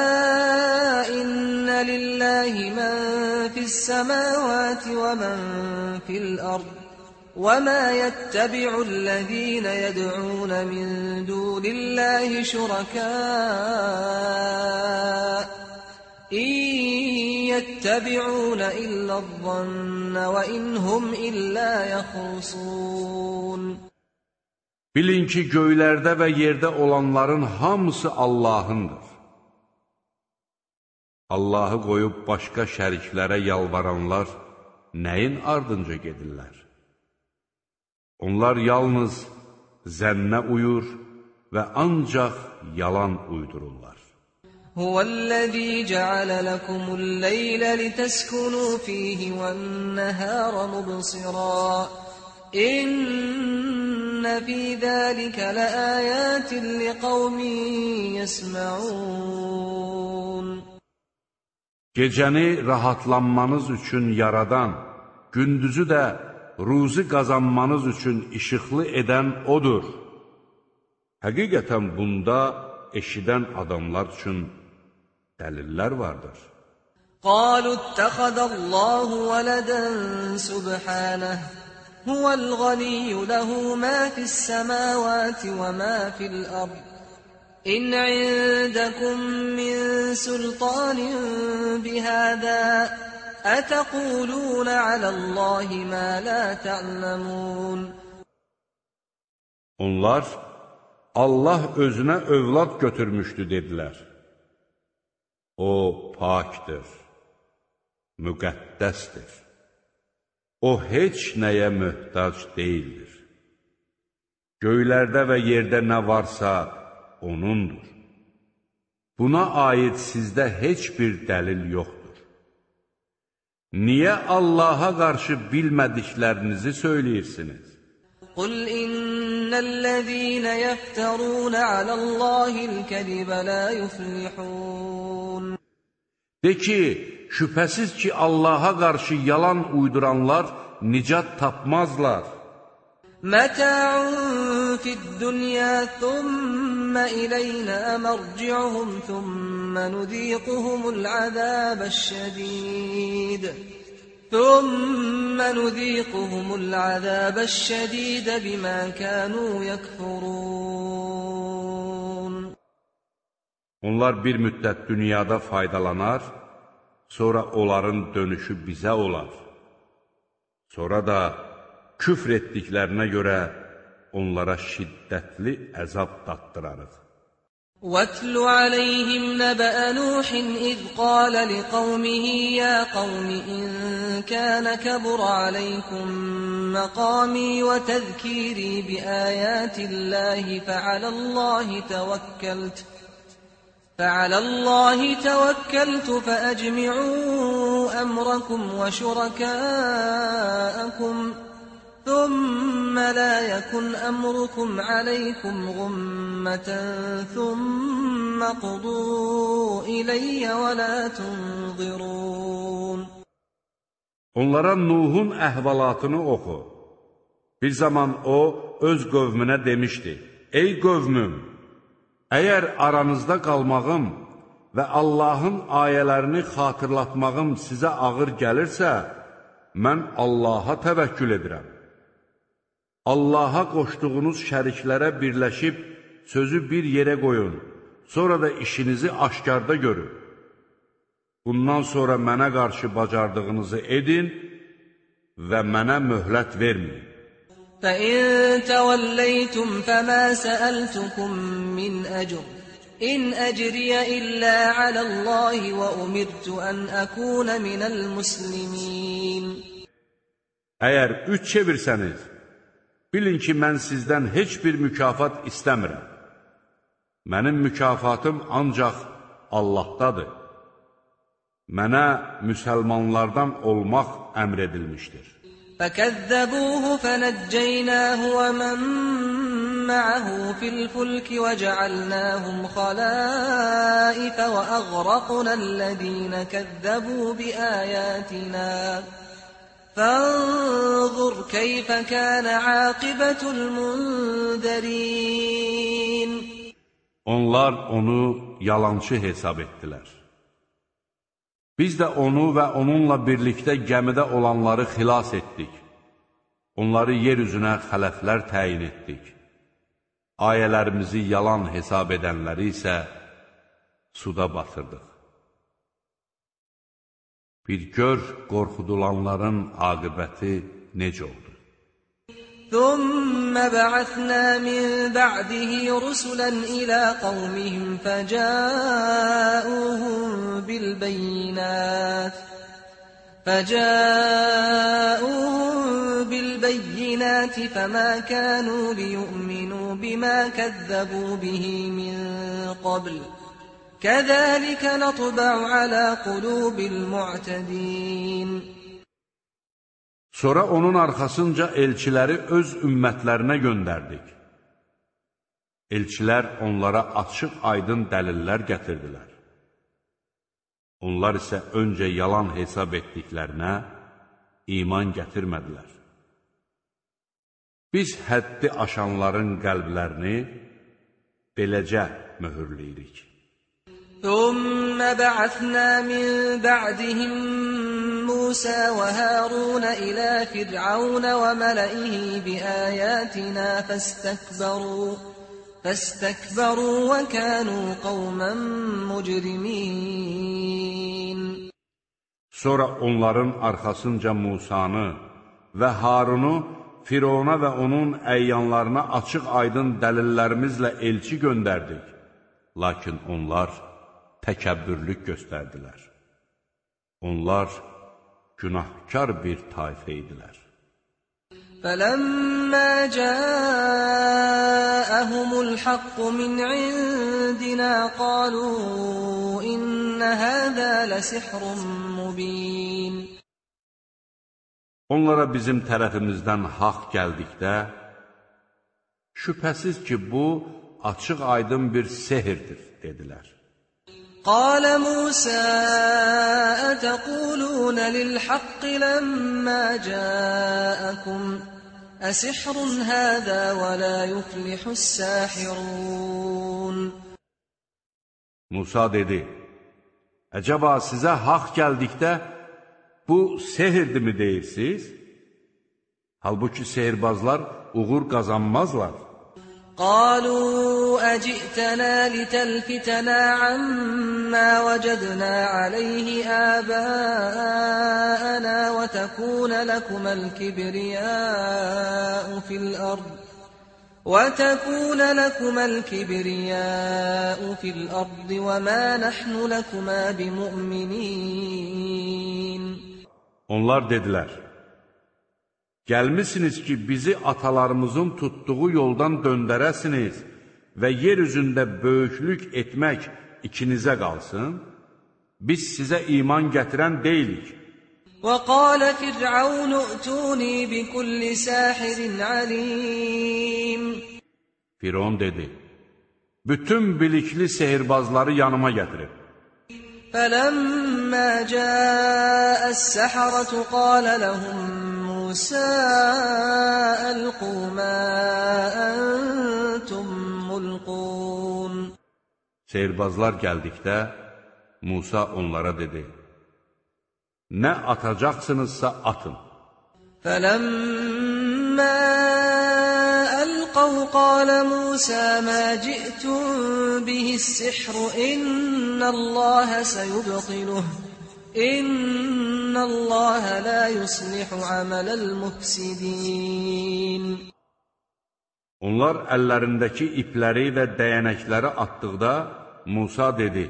innə lillahi mən fis-səməvəti və mən fil-ərd və mə yəttəbi'u'l-ləzīnə yəd'ūnə min dūnillahi şurakâ İn yəttəbi'ūnə illəz-zənnə və inhum illə yəxrusun. Bilin ki, göylərdə və yerdə olanların hamısı Allahındır. Allahı qoyub başqa şəriklərə yalvaranlar nəyin ardınca gedirlər? Onlar yalnız zənnə uyur və ancaq yalan uydururlar. Huvəl-ləzî cəalə ləkumul-leylə litəskunu fīhi vən-nəhərə mubsirā. İnnə fī zəlikə ləəyətin liqavmin yəsməun. Gecəni rahatlanmanız üçün yaradan, gündüzü də ruzi qazanmanız üçün işıqlı edən odur. Həqiqətən bunda eşidən adamlar üçün dəlillər vardır. Qalu ittəxədəllahu vələdən subhanəh. Huvəl ğaniyyu ləhu mə fis-səməvəti və mə fil-ərd. İn indəkum min sultanin bihədə ətəqulun aləllahi mə lə tə'ləmun. Onlar, Allah özünə övlad götürmüşdü, dedilər. O, pakdır, müqəddəsdir. O, heç nəyə möhtac deyildir. Göylərdə və yerdə nə varsa, O'nundur. Buna aid sizdə heç bir dəlil yoxdur. Niyə Allaha qarşı bilmədiklərinizi söyləyirsiniz? قُلْ إِنَّ الَّذِينَ يَفْتَرُونَ عَلَى اللَّهِ الْكَذِبَ لَا يُفْلِحُونَ De ki, şübhəsiz ki, Allaha qarşı yalan uyduranlar nicat tapmazlar. مَتَاعٌ فِي الدُّنْيَا ثُمَّ إِلَيْنَا مَرْجِعُهُمْ ثُمَّ نُذِيقُهُمُ الْعَذَابَ الشَّدِيدَ ثُمَّ نُذِيقُهُمُ الْعَذَابَ الشَّدِيدَ بِمَا كَانُوا يَكْفُرُونَ Onlar bir müddət dünyada faydalanar, sonra onların dönüşü bizə olar. Sonra da küfr etdiklərinə görə onlara şiddətli əzab daddırarıq. وَاتْلُ عَلَيْهِمْ نَبَأَ نُوحٍ إِذْ قَالَ لِقَوْمِهِ يَا قَوْمِ إِنْ كَانَ كَبُرَ عَلَيْكُمْ مَقَامِي وَتَذْكِيرِي بِآيَاتِ اللَّهِ فَعَلَى اللَّهِ تَوَكَّلْتُ فَعَلَى اللَّهِ تَوَكَّلْتُ فَأَجْمِعُوا أَمْرَكُمْ وَشُرَكَاءَكُمْ ثُمَّ لَا يَكُنْ أَمْرُكُمْ عَلَيْكُمْ غُمَّةً ثُمَّ قُضُوا إِلَيَّ وَلَا تُنظِرُونَ Onlara Nuhun əhvalatını oxu. Bir zaman o, öz qövmünə demişdi, Ey qövmüm, əgər aranızda qalmağım və Allahın ayələrini xatırlatmağım sizə ağır gəlirsə, mən Allaha təvəkkül edirəm. Allaha qoşduğunuz şəriklərə birləşib sözü bir yerə qoyun, sonra da işinizi aşkarda görün. Bundan sonra mənə qarşı bacardığınızı edin və mənə möhlət verməyin. فَإِن تَوَلَّيْتُمْ فَمَا سَأَلْتُكُم مِّنْ أَجْرٍ إِنْ أَجْرِيَ إِلَّا عَلَى اللَّهِ وَأُمِرْتُ أَنْ أَكُونَ مِنَ الْمُسْلِمِينَ Əgər üç çevirsəniz, bilin ki, mən sizdən heç bir mükafat istəmirəm. Mənim mükafatım ancaq Allahdadır. Mənə müsəlmanlardan olmaq əmr edilmişdir. فَكَذَّبُوهُ فَنَجَّيْنَاهُ وَمَن مَّعَهُ فِي الْفُلْكِ وَجَعَلْنَاهُمْ خَلَائِفَ وَأَغْرَقْنَا الَّذِينَ كَذَّبُوا بِآيَاتِنَا فَانظُرْ كَيْفَ كَانَ عَاقِبَةُ الْمُنذَرِينَ Onlar onu yalançı hesab etdilər. Biz də onu və onunla birlikdə gəmidə olanları xilas etdik. Onları yer üzünə xələflər təyin etdik. Ayələrimizi yalan hesab edənləri isə suda batırdıq. Bir gör qorxudulanların aqibəti necə oldu. ثُمَّ بَعَثْنَا مِن بَعْدِهِ رُسُلًا إِلَى قَوْمِهِمْ فَجَاءُوهُم بِالْبَيِّنَاتِ فَجَاءُوهُم بِالْبَيِّنَاتِ فَمَا كَانُوا لِيُؤْمِنُوا بِمَا كَذَّبُوا بِهِ مِن قَبْلُ كَذَلِكَ نَطْبَعُ عَلَى قُلُوبِ الْمُعْتَدِينَ Sonra onun arxasınca elçiləri öz ümmətlərinə göndərdik. Elçilər onlara açıq aydın dəlillər gətirdilər. Onlar isə öncə yalan hesab etdiklərinə iman gətirmədilər. Biz həddi aşanların qəlblərini beləcə möhürləyirik. ثُمَّ بَعَثْنَا مِن بَعْدِهِم مُّوسَىٰ وَهَارُونَ إِلَىٰ فِرْعَوْنَ وَمَلَئِهِ بِآيَاتِنَا فَاسْتَكْبَرُوا فَاسْتَكْبَرُوا وَكَانُوا قَوْمًا مُجْرِمِينَ Sonra onların arxasınca Musanı və Harunu Firona və onun əyyanlarına açıq-aydın dəlillərimizlə elçi göndərdik. Lakin onlar təkəbbürlük göstərdilər. Onlar günahkar bir tayfə idilər. فَلَمَّا جَاءَهُمُ الْحَقُّ مِنْ عِنْدِنَا قَالُوا إِنَّ هَذَا لَسِحْرٌ مُبِينٌ. Onlara bizim tərəfimizdən haqq gəldikdə, şübhəsiz ki, bu açıq-aydın bir sehirdir, dedilər. قال موسى أتقولون للحق لما جاءكم أسحر هذا ولا يفلح الساحرون. Musa dedi, əcəba sizə haqq gəldikdə bu sehirdirmi deyirsiniz? Halbuki sehirbazlar uğur qazanmazlar. قالوا أجئتنا لتلفتنا عما وجدنا عليه آباءنا وتكون لكما الكبرياء في الأرض وتكون لكما الكبرياء في الأرض وما نحن لكما بمؤمنين. Onlar dedilər, gəlmisiniz ki, bizi atalarımızın tutduğu yoldan döndərəsiniz və yer üzündə böyüklük etmək ikinizə qalsın, biz sizə iman gətirən deyilik. وَقَالَ فِرْعَوْنُ ائْتُونِي بِكُلِّ سَاحِرٍ عَلِيمٍ. Firon dedi, bütün bilikli sehirbazları yanıma gətirib. فَلَمَّا جَاءَ السَّحَرَةُ قَالَ لَهُم مُوسَى أَلْقُوا مَا أَنْتُمْ مُلْقُونَ. Sehirbazlar gəldikdə, Musa onlara dedi, nə atacaqsınızsa atın. فَلَمَّا أَلْقَوْا قَالَ مُوسَى مَا جِئْتُمْ بِهِ السِّحْرُ إِنَّ اللَّهَ سَيُبْطِلُهُ إِنَّ اللَّهَ لَا يُصْلِحُ عَمَلَ الْمُفْسِدِينَ. Onlar əllərindəki ipləri və dəyənəkləri atdıqda Musa dedi,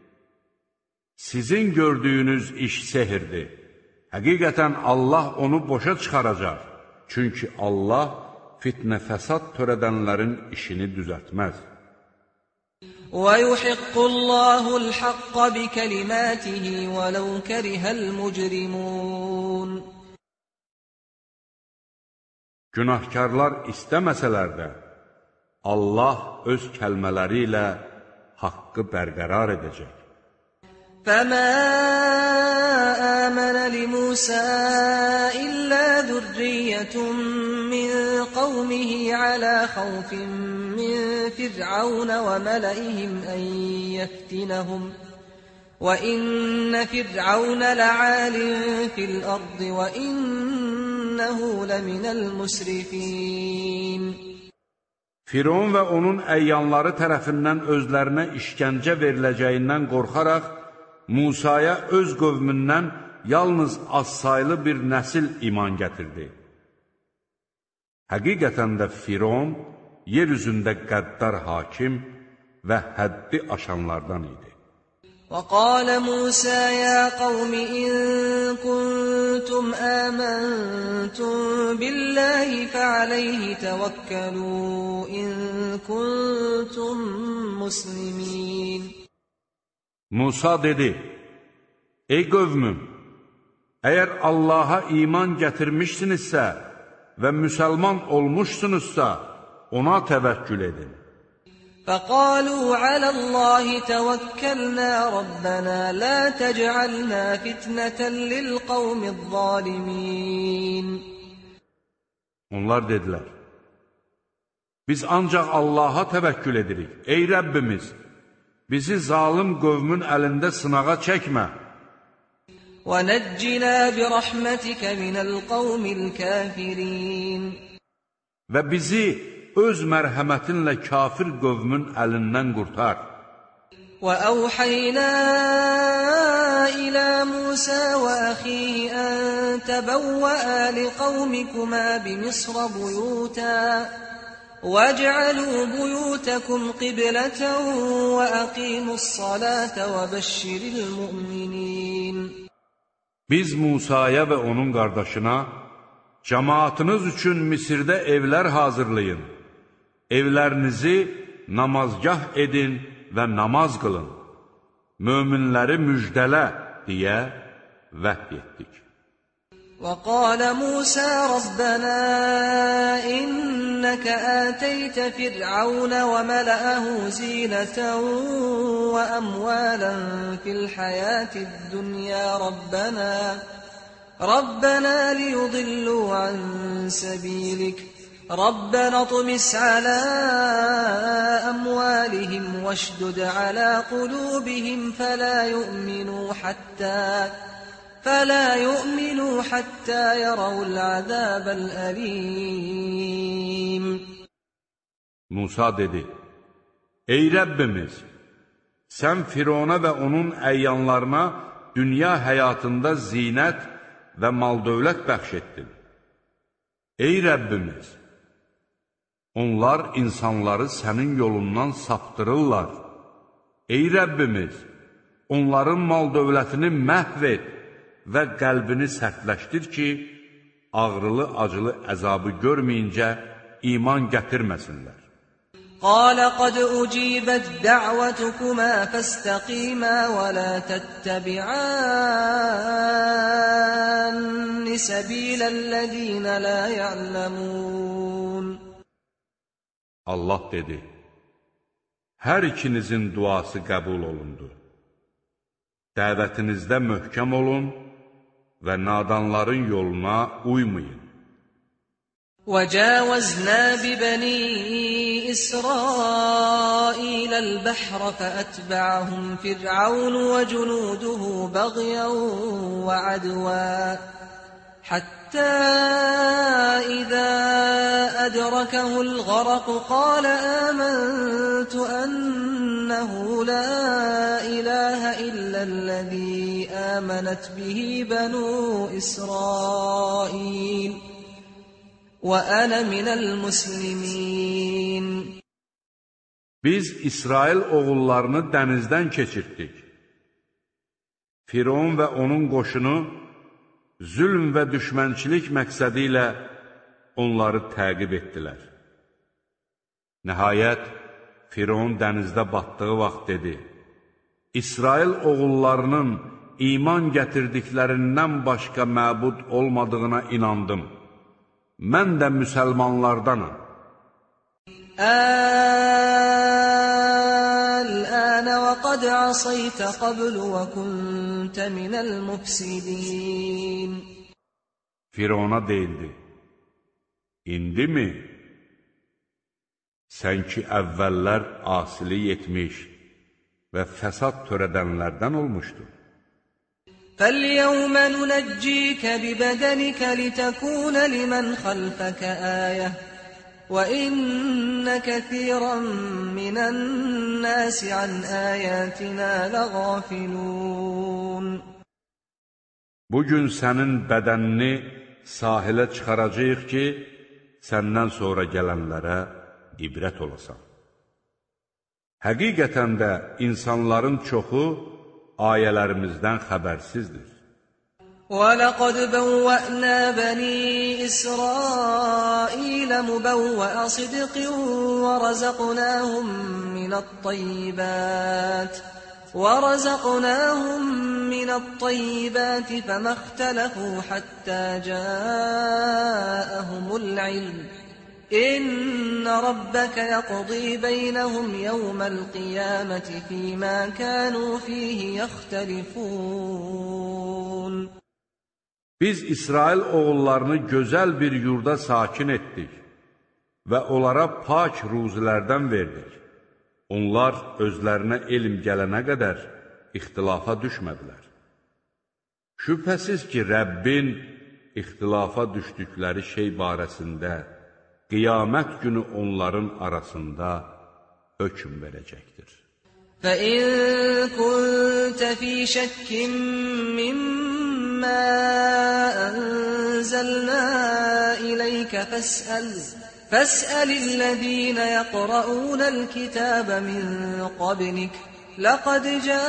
sizin gördüyünüz iş sehirdir. Həqiqətən Allah onu boşa çıxaracaq. Çünki Allah fitnə fəsad törədənlərin işini düzəltməz. وَيُحِقُّ اللَّهُ الْحَقَّ بِكَلِمَاتِهِ وَلَوْ كَرِهَ الْمُجْرِمُونَ. Günahkarlar istəməsələr də, Allah öz kəlmələri ilə haqqı bərqərar edəcək. فَمَا آمَنَ لِمُوسَى إِلَّا ذُرِّيَّةٌ مِّن قَوْمِهِ عَلَى خَوْفٍ مِّن فِرْعَوْنَ وَمَلَئِهِمْ أَن يَفْتِنَهُمْ وَإِنَّ فِرْعَوْنَ لَعَالٍ فِي الْأَرْضِ وَإِنَّهُ لَمِنَ الْمُسْرِفِينَ. Firon və onun əyyanları tərəfindən özlərinə işgəncə veriləcəyindən qorxaraq, Musaya öz qövmündən yalnız azsaylı bir nəsil iman gətirdi. Həqiqətən də Firon yer üzündə qəddar hakim və həddi aşanlardan idi. وَقَالَ مُوسَى يَا قَوْمِ إِن كُنتُمْ آمَنتُم بِاللَّهِ فَعَلَيْهِ تَوَكَّلُوا إِن كُنتُم مُّسْلِمِينَ. Musa dedi, ey qövmüm, əgər Allaha iman gətirmişsinizsə və müsəlman olmuşsunuzsa, ona təvəkkül edin. فَقَالُوا عَلَى اللَّهِ تَوَكَّلْنَا رَبَّنَا لَا تَجْعَلْنَا فِتْنَةً لِلْقَوْمِ الظَّالِمِينَ. Onlar dedilər, biz ancaq Allaha təvəkkül edirik. Ey Rəbbimiz, bizi zalim qövmün əlində sınağa çəkmə. وَنَجِّنَا بِرَحْمَتِكَ مِنَ الْقَوْمِ الْكَافِرِينَ. Və bizi öz mərhəmətinlə kafir qövmün əlindən qurtar. وأوحينا إلى موسى وأخيه أن تبوأ لقومكما بمصر بيوتا واجعلوا بيوتكم قبلة وأقيموا الصلاة وبشر المؤمنين. Biz Musaya və onun qardaşına, cəmaatınız üçün Misirdə evlər hazırlayın, evlərinizi namazgah edin və namaz qılın, möminləri müjdələ deyə vəhy etdik. وقال موسى ربنا إنك آتيت فرعون وملأه زينة وأموالا في الحياة الدنيا ربنا ربنا ليضلوا عن سبيلك ربنا اطمس على أموالهم واشدد على قلوبهم فلا يؤمنوا حتى فلا يؤمنوا حتى يروا العذاب الأليم. Musa dedi: Ey Rəbbimiz, sən Firona və onun əyyanlarına dünya həyatında zinət və mal-dövlət bəxş etdin. Ey Rəbbimiz, onlar insanları sənin yolundan saptırırlar. Ey Rəbbimiz, onların mal-dövlətini məhv et və qəlbini sərtləşdir ki, ağrılı-acılı əzabı görməyincə iman gətirməsinlər. قال قد أجيبت دعوتكما فاستقيما ولا تتبعان سبيل الذين لا يعلمون. Allah dedi: Hər ikinizin duası qəbul olundu. Dəvətinizdə möhkəm olun və nadanların yoluna uymayın. وَجَاوَزْنَا بِبَنِي إِسْرَائِيلَ الْبَحْرَ فَأَتْبَعَهُمْ فِرْعَوْنُ وَجُنُودُهُ بَغْيًا وَعَدْوًا حَتَّى إِذَا أَدْرَكَهُ الْغَرَقُ قَالَ آمَنْتُ أَنَّهُ لَا إِلَهَ إِلَّا الَّذِي آمَنَتْ بِهِ بَنُو إِسْرَائِيلَ وَأَنَا مِنَ الْمُسْلِمِينَ. Biz İsrail oğullarını dənizdən keçirtdik. Firon və onun qoşunu zülm və düşmənçilik məqsədi ilə onları təqib etdilər. Nəhayət, Firon dənizdə batdığı vaxt dedi: İsrail oğullarının iman gətirdiklərindən başqa məbud olmadığına inandım. Mən də müsəlmanlardanam. الآن وقد عصيت قبل وكنت من المفسدين. Firona deyildi: İndi mi? Sən ki, əvvəllər asilik etmiş və fəsad törədənlərdən olmuşdun. فَالْيَوْمَ نُنَجِّيكَ بِبَدَنِكَ لِتَكُونَ لِمَنْ خَلْفَكَ آيَةً وَإِنَّ كَثِيرًا مِنَ النَّاسِ عَنْ آيَاتِنَا لَغَافِلُونَ. Bugün sənin bədənini sahilə çıxaracağıq ki, səndən sonra gələnlərə ibrət olasan. Həqiqətən də insanların çoxu ayələrimizdən xəbərsizdir. وَلَقَدْ بَوَّأْنَا بَنِي إِسْرَائِيلَ مُبَوَّأَ صِدْقٍ وَرَزَقْنَاهُمْ مِنَ الطَّيِّبَاتِ وَرَزَقْنَاهُمْ مِنَ الطَّيِّبَاتِ فَمَا اخْتَلَفُوا حَتَّى جَاءَهُمُ الْعِلْمُ إِنَّ رَبَّكَ يَقْضِي بَيْنَهُمْ يَوْمَ الْقِيَامَةِ فِيمَا كَانُوا فِيهِ يَخْتَلِفُونَ. Biz İsrail oğullarını gözəl bir yurda sakin etdik və onlara pak ruzilərdən verdik. Onlar özlərinə elm gələnə qədər ixtilafa düşmədilər. Şübhəsiz ki, Rəbbin ixtilafa düşdükləri şey barəsində qiyamət günü onların arasında hökm verəcəkdir. فإن كنت في شك مما أنزلنا إليك فاسأل فاسأل الذين يقرؤون الكتاب من قبلك لقد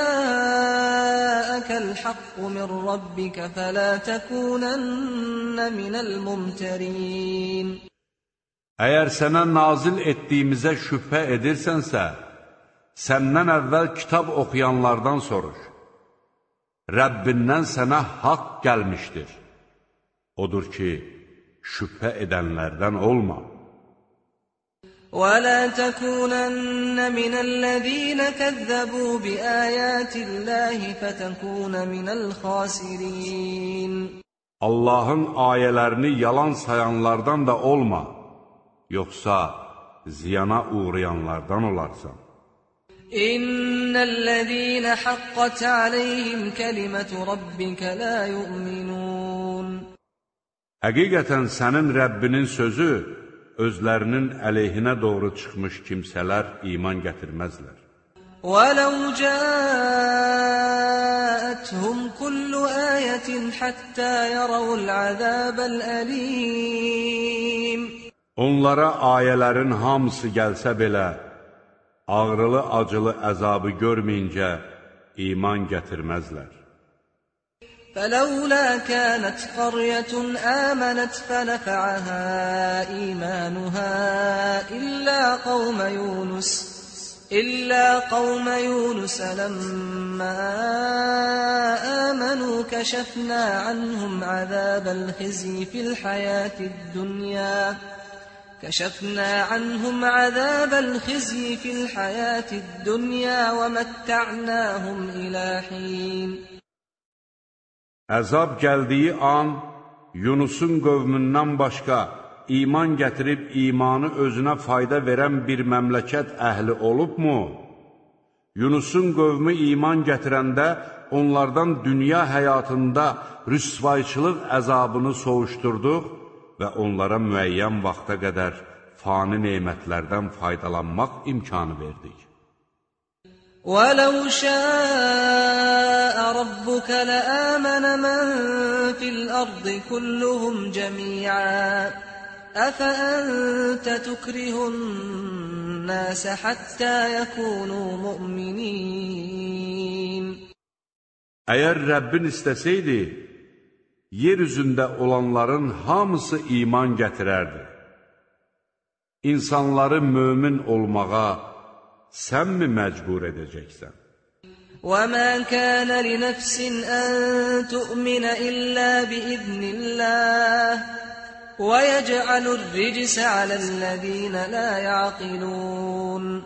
جاءك الحق من ربك فلا تكونن من الممترين. Əgər sənə nazil etdiyimizə şübhə edirsənsə, səndən əvvəl kitab oxuyanlardan soruş. Rəbbindən sənə haqq gəlmişdir. Odur ki, şübhə edənlərdən olma. وَلَا تَكُونَنَّ مِنَ الَّذِينَ كَذَّبُوا بِآيَاتِ اللَّهِ فَتَكُونَ مِنَ الْخَاسِرِينَ. Allahın ayələrini yalan sayanlardan da olma, yoxsa ziyana uğrayanlardan olarsan. İnnellezîne haqqat aleyhim kelimatu rabbike la yu'minun. Həqiqətən sənin Rəbbinin sözü özlərinin əleyhinə doğru çıxmış kimsələr iman gətirməzlər. وَلَوْ جَاءَتْهُمْ كُلُّ آيَةٍ حَتَّى يَرَوُا الْعَذَابَ الْأَلِيمَ. Onlara ayələrin hamısı gəlsə belə, ağrılı-acılı əzabı görməyincə iman gətirməzlər. فَلَوْلَا كَانَتْ قَرْيَةٌ آمَنَتْ فَنَفَعَهَا إِيمَانُهَا إِلَّا قَوْمَ يُونُسَ إِلَّا قَوْمَ يُونُسَ لَمَّا آمَنُوا كَشَفْنَا عَنْهُمْ عَذَابَ الْخِزْيِ فِي الْحَيَاةِ الدُّنْيَا كشفنا عنهم عذاب الخزي في الحياة الدنيا ومتعناهم إلى حين. Əzab gəldiyi an, Yunusun qövmündən başqa iman gətirib imanı özünə fayda verən bir məmləkət əhli olubmu? Yunusun qövmü iman gətirəndə onlardan dünya həyatında rüsvayçılıq əzabını soğuşturduq və onlara müəyyən vaxta qədər fani nemətlərdən faydalanmaq imkanı verdik. وَلَوْ شَاءَ رَبُّكَ لَآمَنَ مَنْ فِي الْأَرْضِ كُلُّهُمْ جَمِيعًا أَفَأَنْتَ تُكْرِهُ النَّاسَ حَتَّى يَكُونُوا مُؤْمِنِينَ. Əgər Rəbbin istəsəydi, yer üzündə olanların hamısı iman gətirərdi. İnsanları mömin olmağa sənmi məcbur edəcəksən? وَمَا كَانَ لِنَفْسٍ أَن تُؤْمِنَ إِلَّا بِإِذْنِ اللَّهِ وَيَجْعَلُ الرِّجْسَ عَلَى الَّذِينَ لَا يَعْقِلُونَ.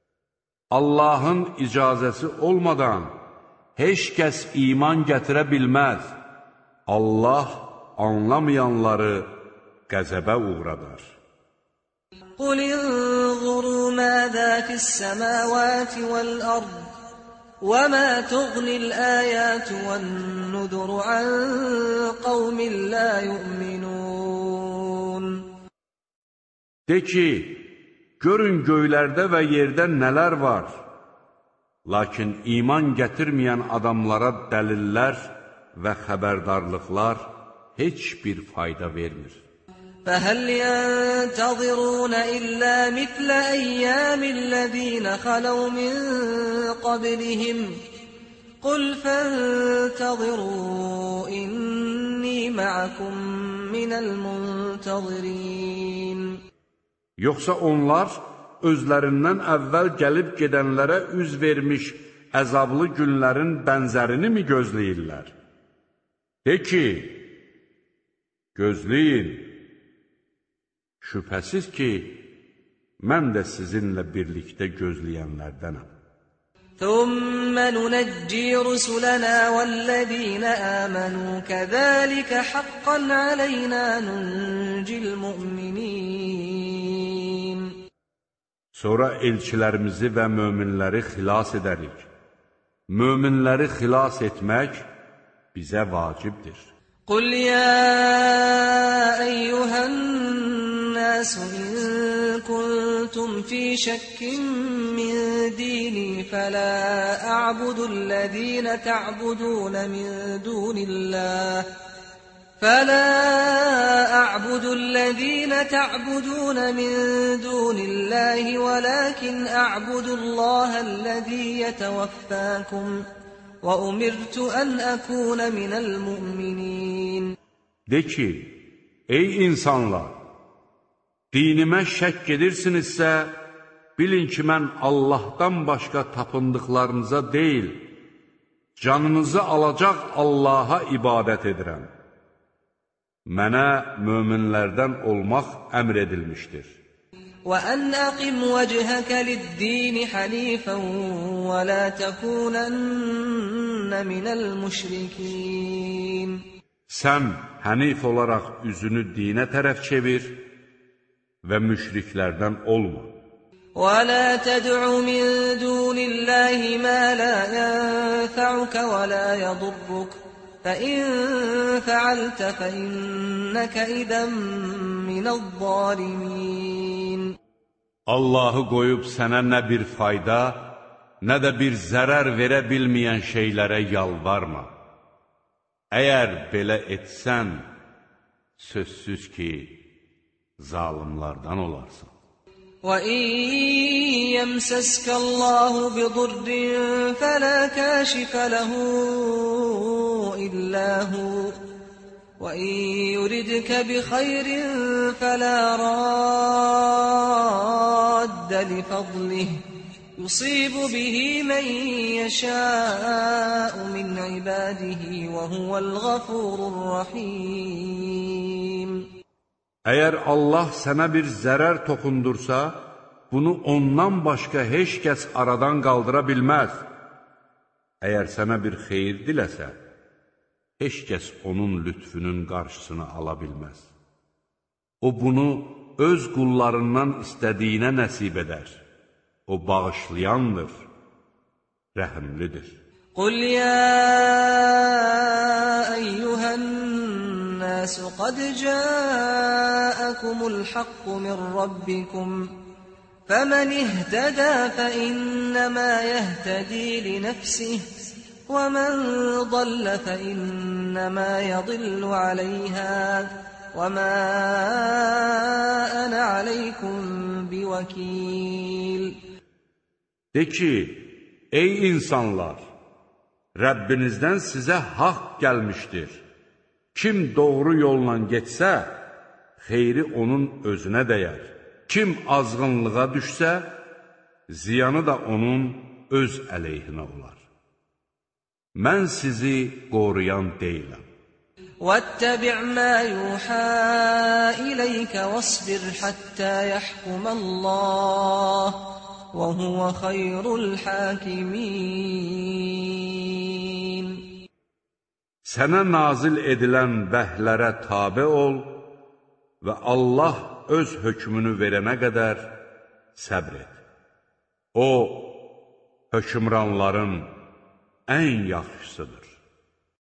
Allahın icazəsi olmadan heç kəs iman gətirə bilməz. Allah anlamayanları qəzəbə uğradar. قُلِ انظُرُوا مَاذَا فِي السَّمَاوَاتِ وَالْأَرْضِ وَمَا تُغْنِي الْآيَاتُ وَالنُّذُرُ عَنْ قَوْمٍ لَا يُؤْمِنُونَ. De ki, görün göylərdə və yerdə nələr var. Lakin iman gətirməyən adamlara dəlillər və xəbərdarlıqlar heç bir fayda vermir. فَهَلْ يَنْتَظِرُونَ إِلَّا مِثْلَ أَيَّامِ الَّذِينَ خَلَوْا مِنْ قَبْلِهِمْ قُلْ فَانْتَظِرُوا إِنِّي مَعَكُمْ مِنَ الْمُنْتَظِرِينَ. Yoxsa onlar özlərindən əvvəl gəlib gedənlərə üz vermiş əzablı günlərin bənzərini mi gözləyirlər? De ki, gözləyin. Şübhəsiz ki, mən də sizinlə birlikdə gözləyənlərdənəm. ثُمَّ نُنَجِّي رُسُلَنَا وَالَّذِينَ آمَنُوا كَذَلِكَ حَقًّا عَلَيْنَا نُنْجِي الْمُؤْمِنِينَ. Sonra elçilərimizi və möminləri xilas edərik. Möminləri xilas etmək bizə vacibdir. قُلْ يَا أَيُّهَا النَّاسُ إِن كُنتُمْ كنتم في شك من ديني فلا أعبد الذين تعبدون من دون الله فلا أعبد الذين تعبدون من دون الله ولكن أعبد الله الذي يتوفاكم وأمرت أن أكون من المؤمنين. De ki, ey insanlar, dinimə şəkk edirsinizsə, bilin ki, mən Allahdan başqa tapındıqlarınıza deyil, canınızı alacaq Allaha ibadət edirəm. Mənə möminlərdən olmaq əmr edilmişdir. وَأَنْ أَقِمْ وَجْهَكَ لِلدِّينِ حَنِيفًا وَلَا تَكُونَنَّ مِنَ الْمُشْرِكِينَ. Sən hənif olaraq üzünü dinə tərəf çevir və müşriklərdən olma. وَلَا تَدْعُ مِن دُونِ اللَّهِ مَا لَا يَنفَعُكَ وَلَا يَضُرُّكَ فَإِن فَعَلْتَ فَإِنَّكَ إِذًا مِنَ الظَّالِمِينَ. Allahı qoyub sənə nə bir fayda, nə də bir zərər verə bilməyən şeylərə yalvarma. Əgər belə etsən, sözsüz ki, zalimlardan olarsın. وَإِن يَمْسَسْكَ اللَّهُ بِضُرٍّ فَلَا كَاشِفَ لَهُ إِلَّا هُوَ وَإِن يُرِدْكَ بِخَيْرٍ فَلَا رَادَّ لِفَضْلِهِ يُصِيبُ بِهِ مَن يَشَاءُ مِنْ عِبَادِهِ وَهُوَ الْغَفُورُ الرَّحِيمُ. Əgər Allah sənə bir zərər toxundursa, bunu ondan başqa heç kəs aradan qaldıra bilməz. Əgər sənə bir xeyir diləsə, heç kəs onun lütfünün qarşısını ala bilməz. O bunu öz qullarından istədiyinə nəsib edər. O bağışlayandır, rəhimlidir. قُلْ يَا أَيُّهَا النَّاسُ قَدْ جَاءَكُمُ الْحَقُّ مِنْ رَبِّكُمْ فَمَنِ اهْتَدَى فَإِنَّمَا يَهْتَدِي لِنَفْسِهِ وَمَنْ ضَلَّ فَإِنَّمَا يَضِلُّ عَلَيْهَا وَمَا أَنَا عَلَيْكُمْ بِوَكِيلٍ. De ki, ey insanlar, Rəbbinizdən sizə haqq gəlmişdir. Kim doğru yolla getsə, xeyri onun özünə dəyər. Kim azğınlığa düşsə, ziyanı da onun öz əleyhinə olar. Mən sizi qoruyan deyiləm. وَاتَّبِعْ مَا يُوحَى إِلَيْكَ وَاصْبِرْ حَتَّى يَحْكُمَ اللَّهُ وَهُوَ خَيْرُ الْحَاكِمِينَ. Sənə nazil edilən vəhlərə tabe ol və Allah öz hökmünü verənə qədər səbr et. O, hökmranların ən yaxşısıdır.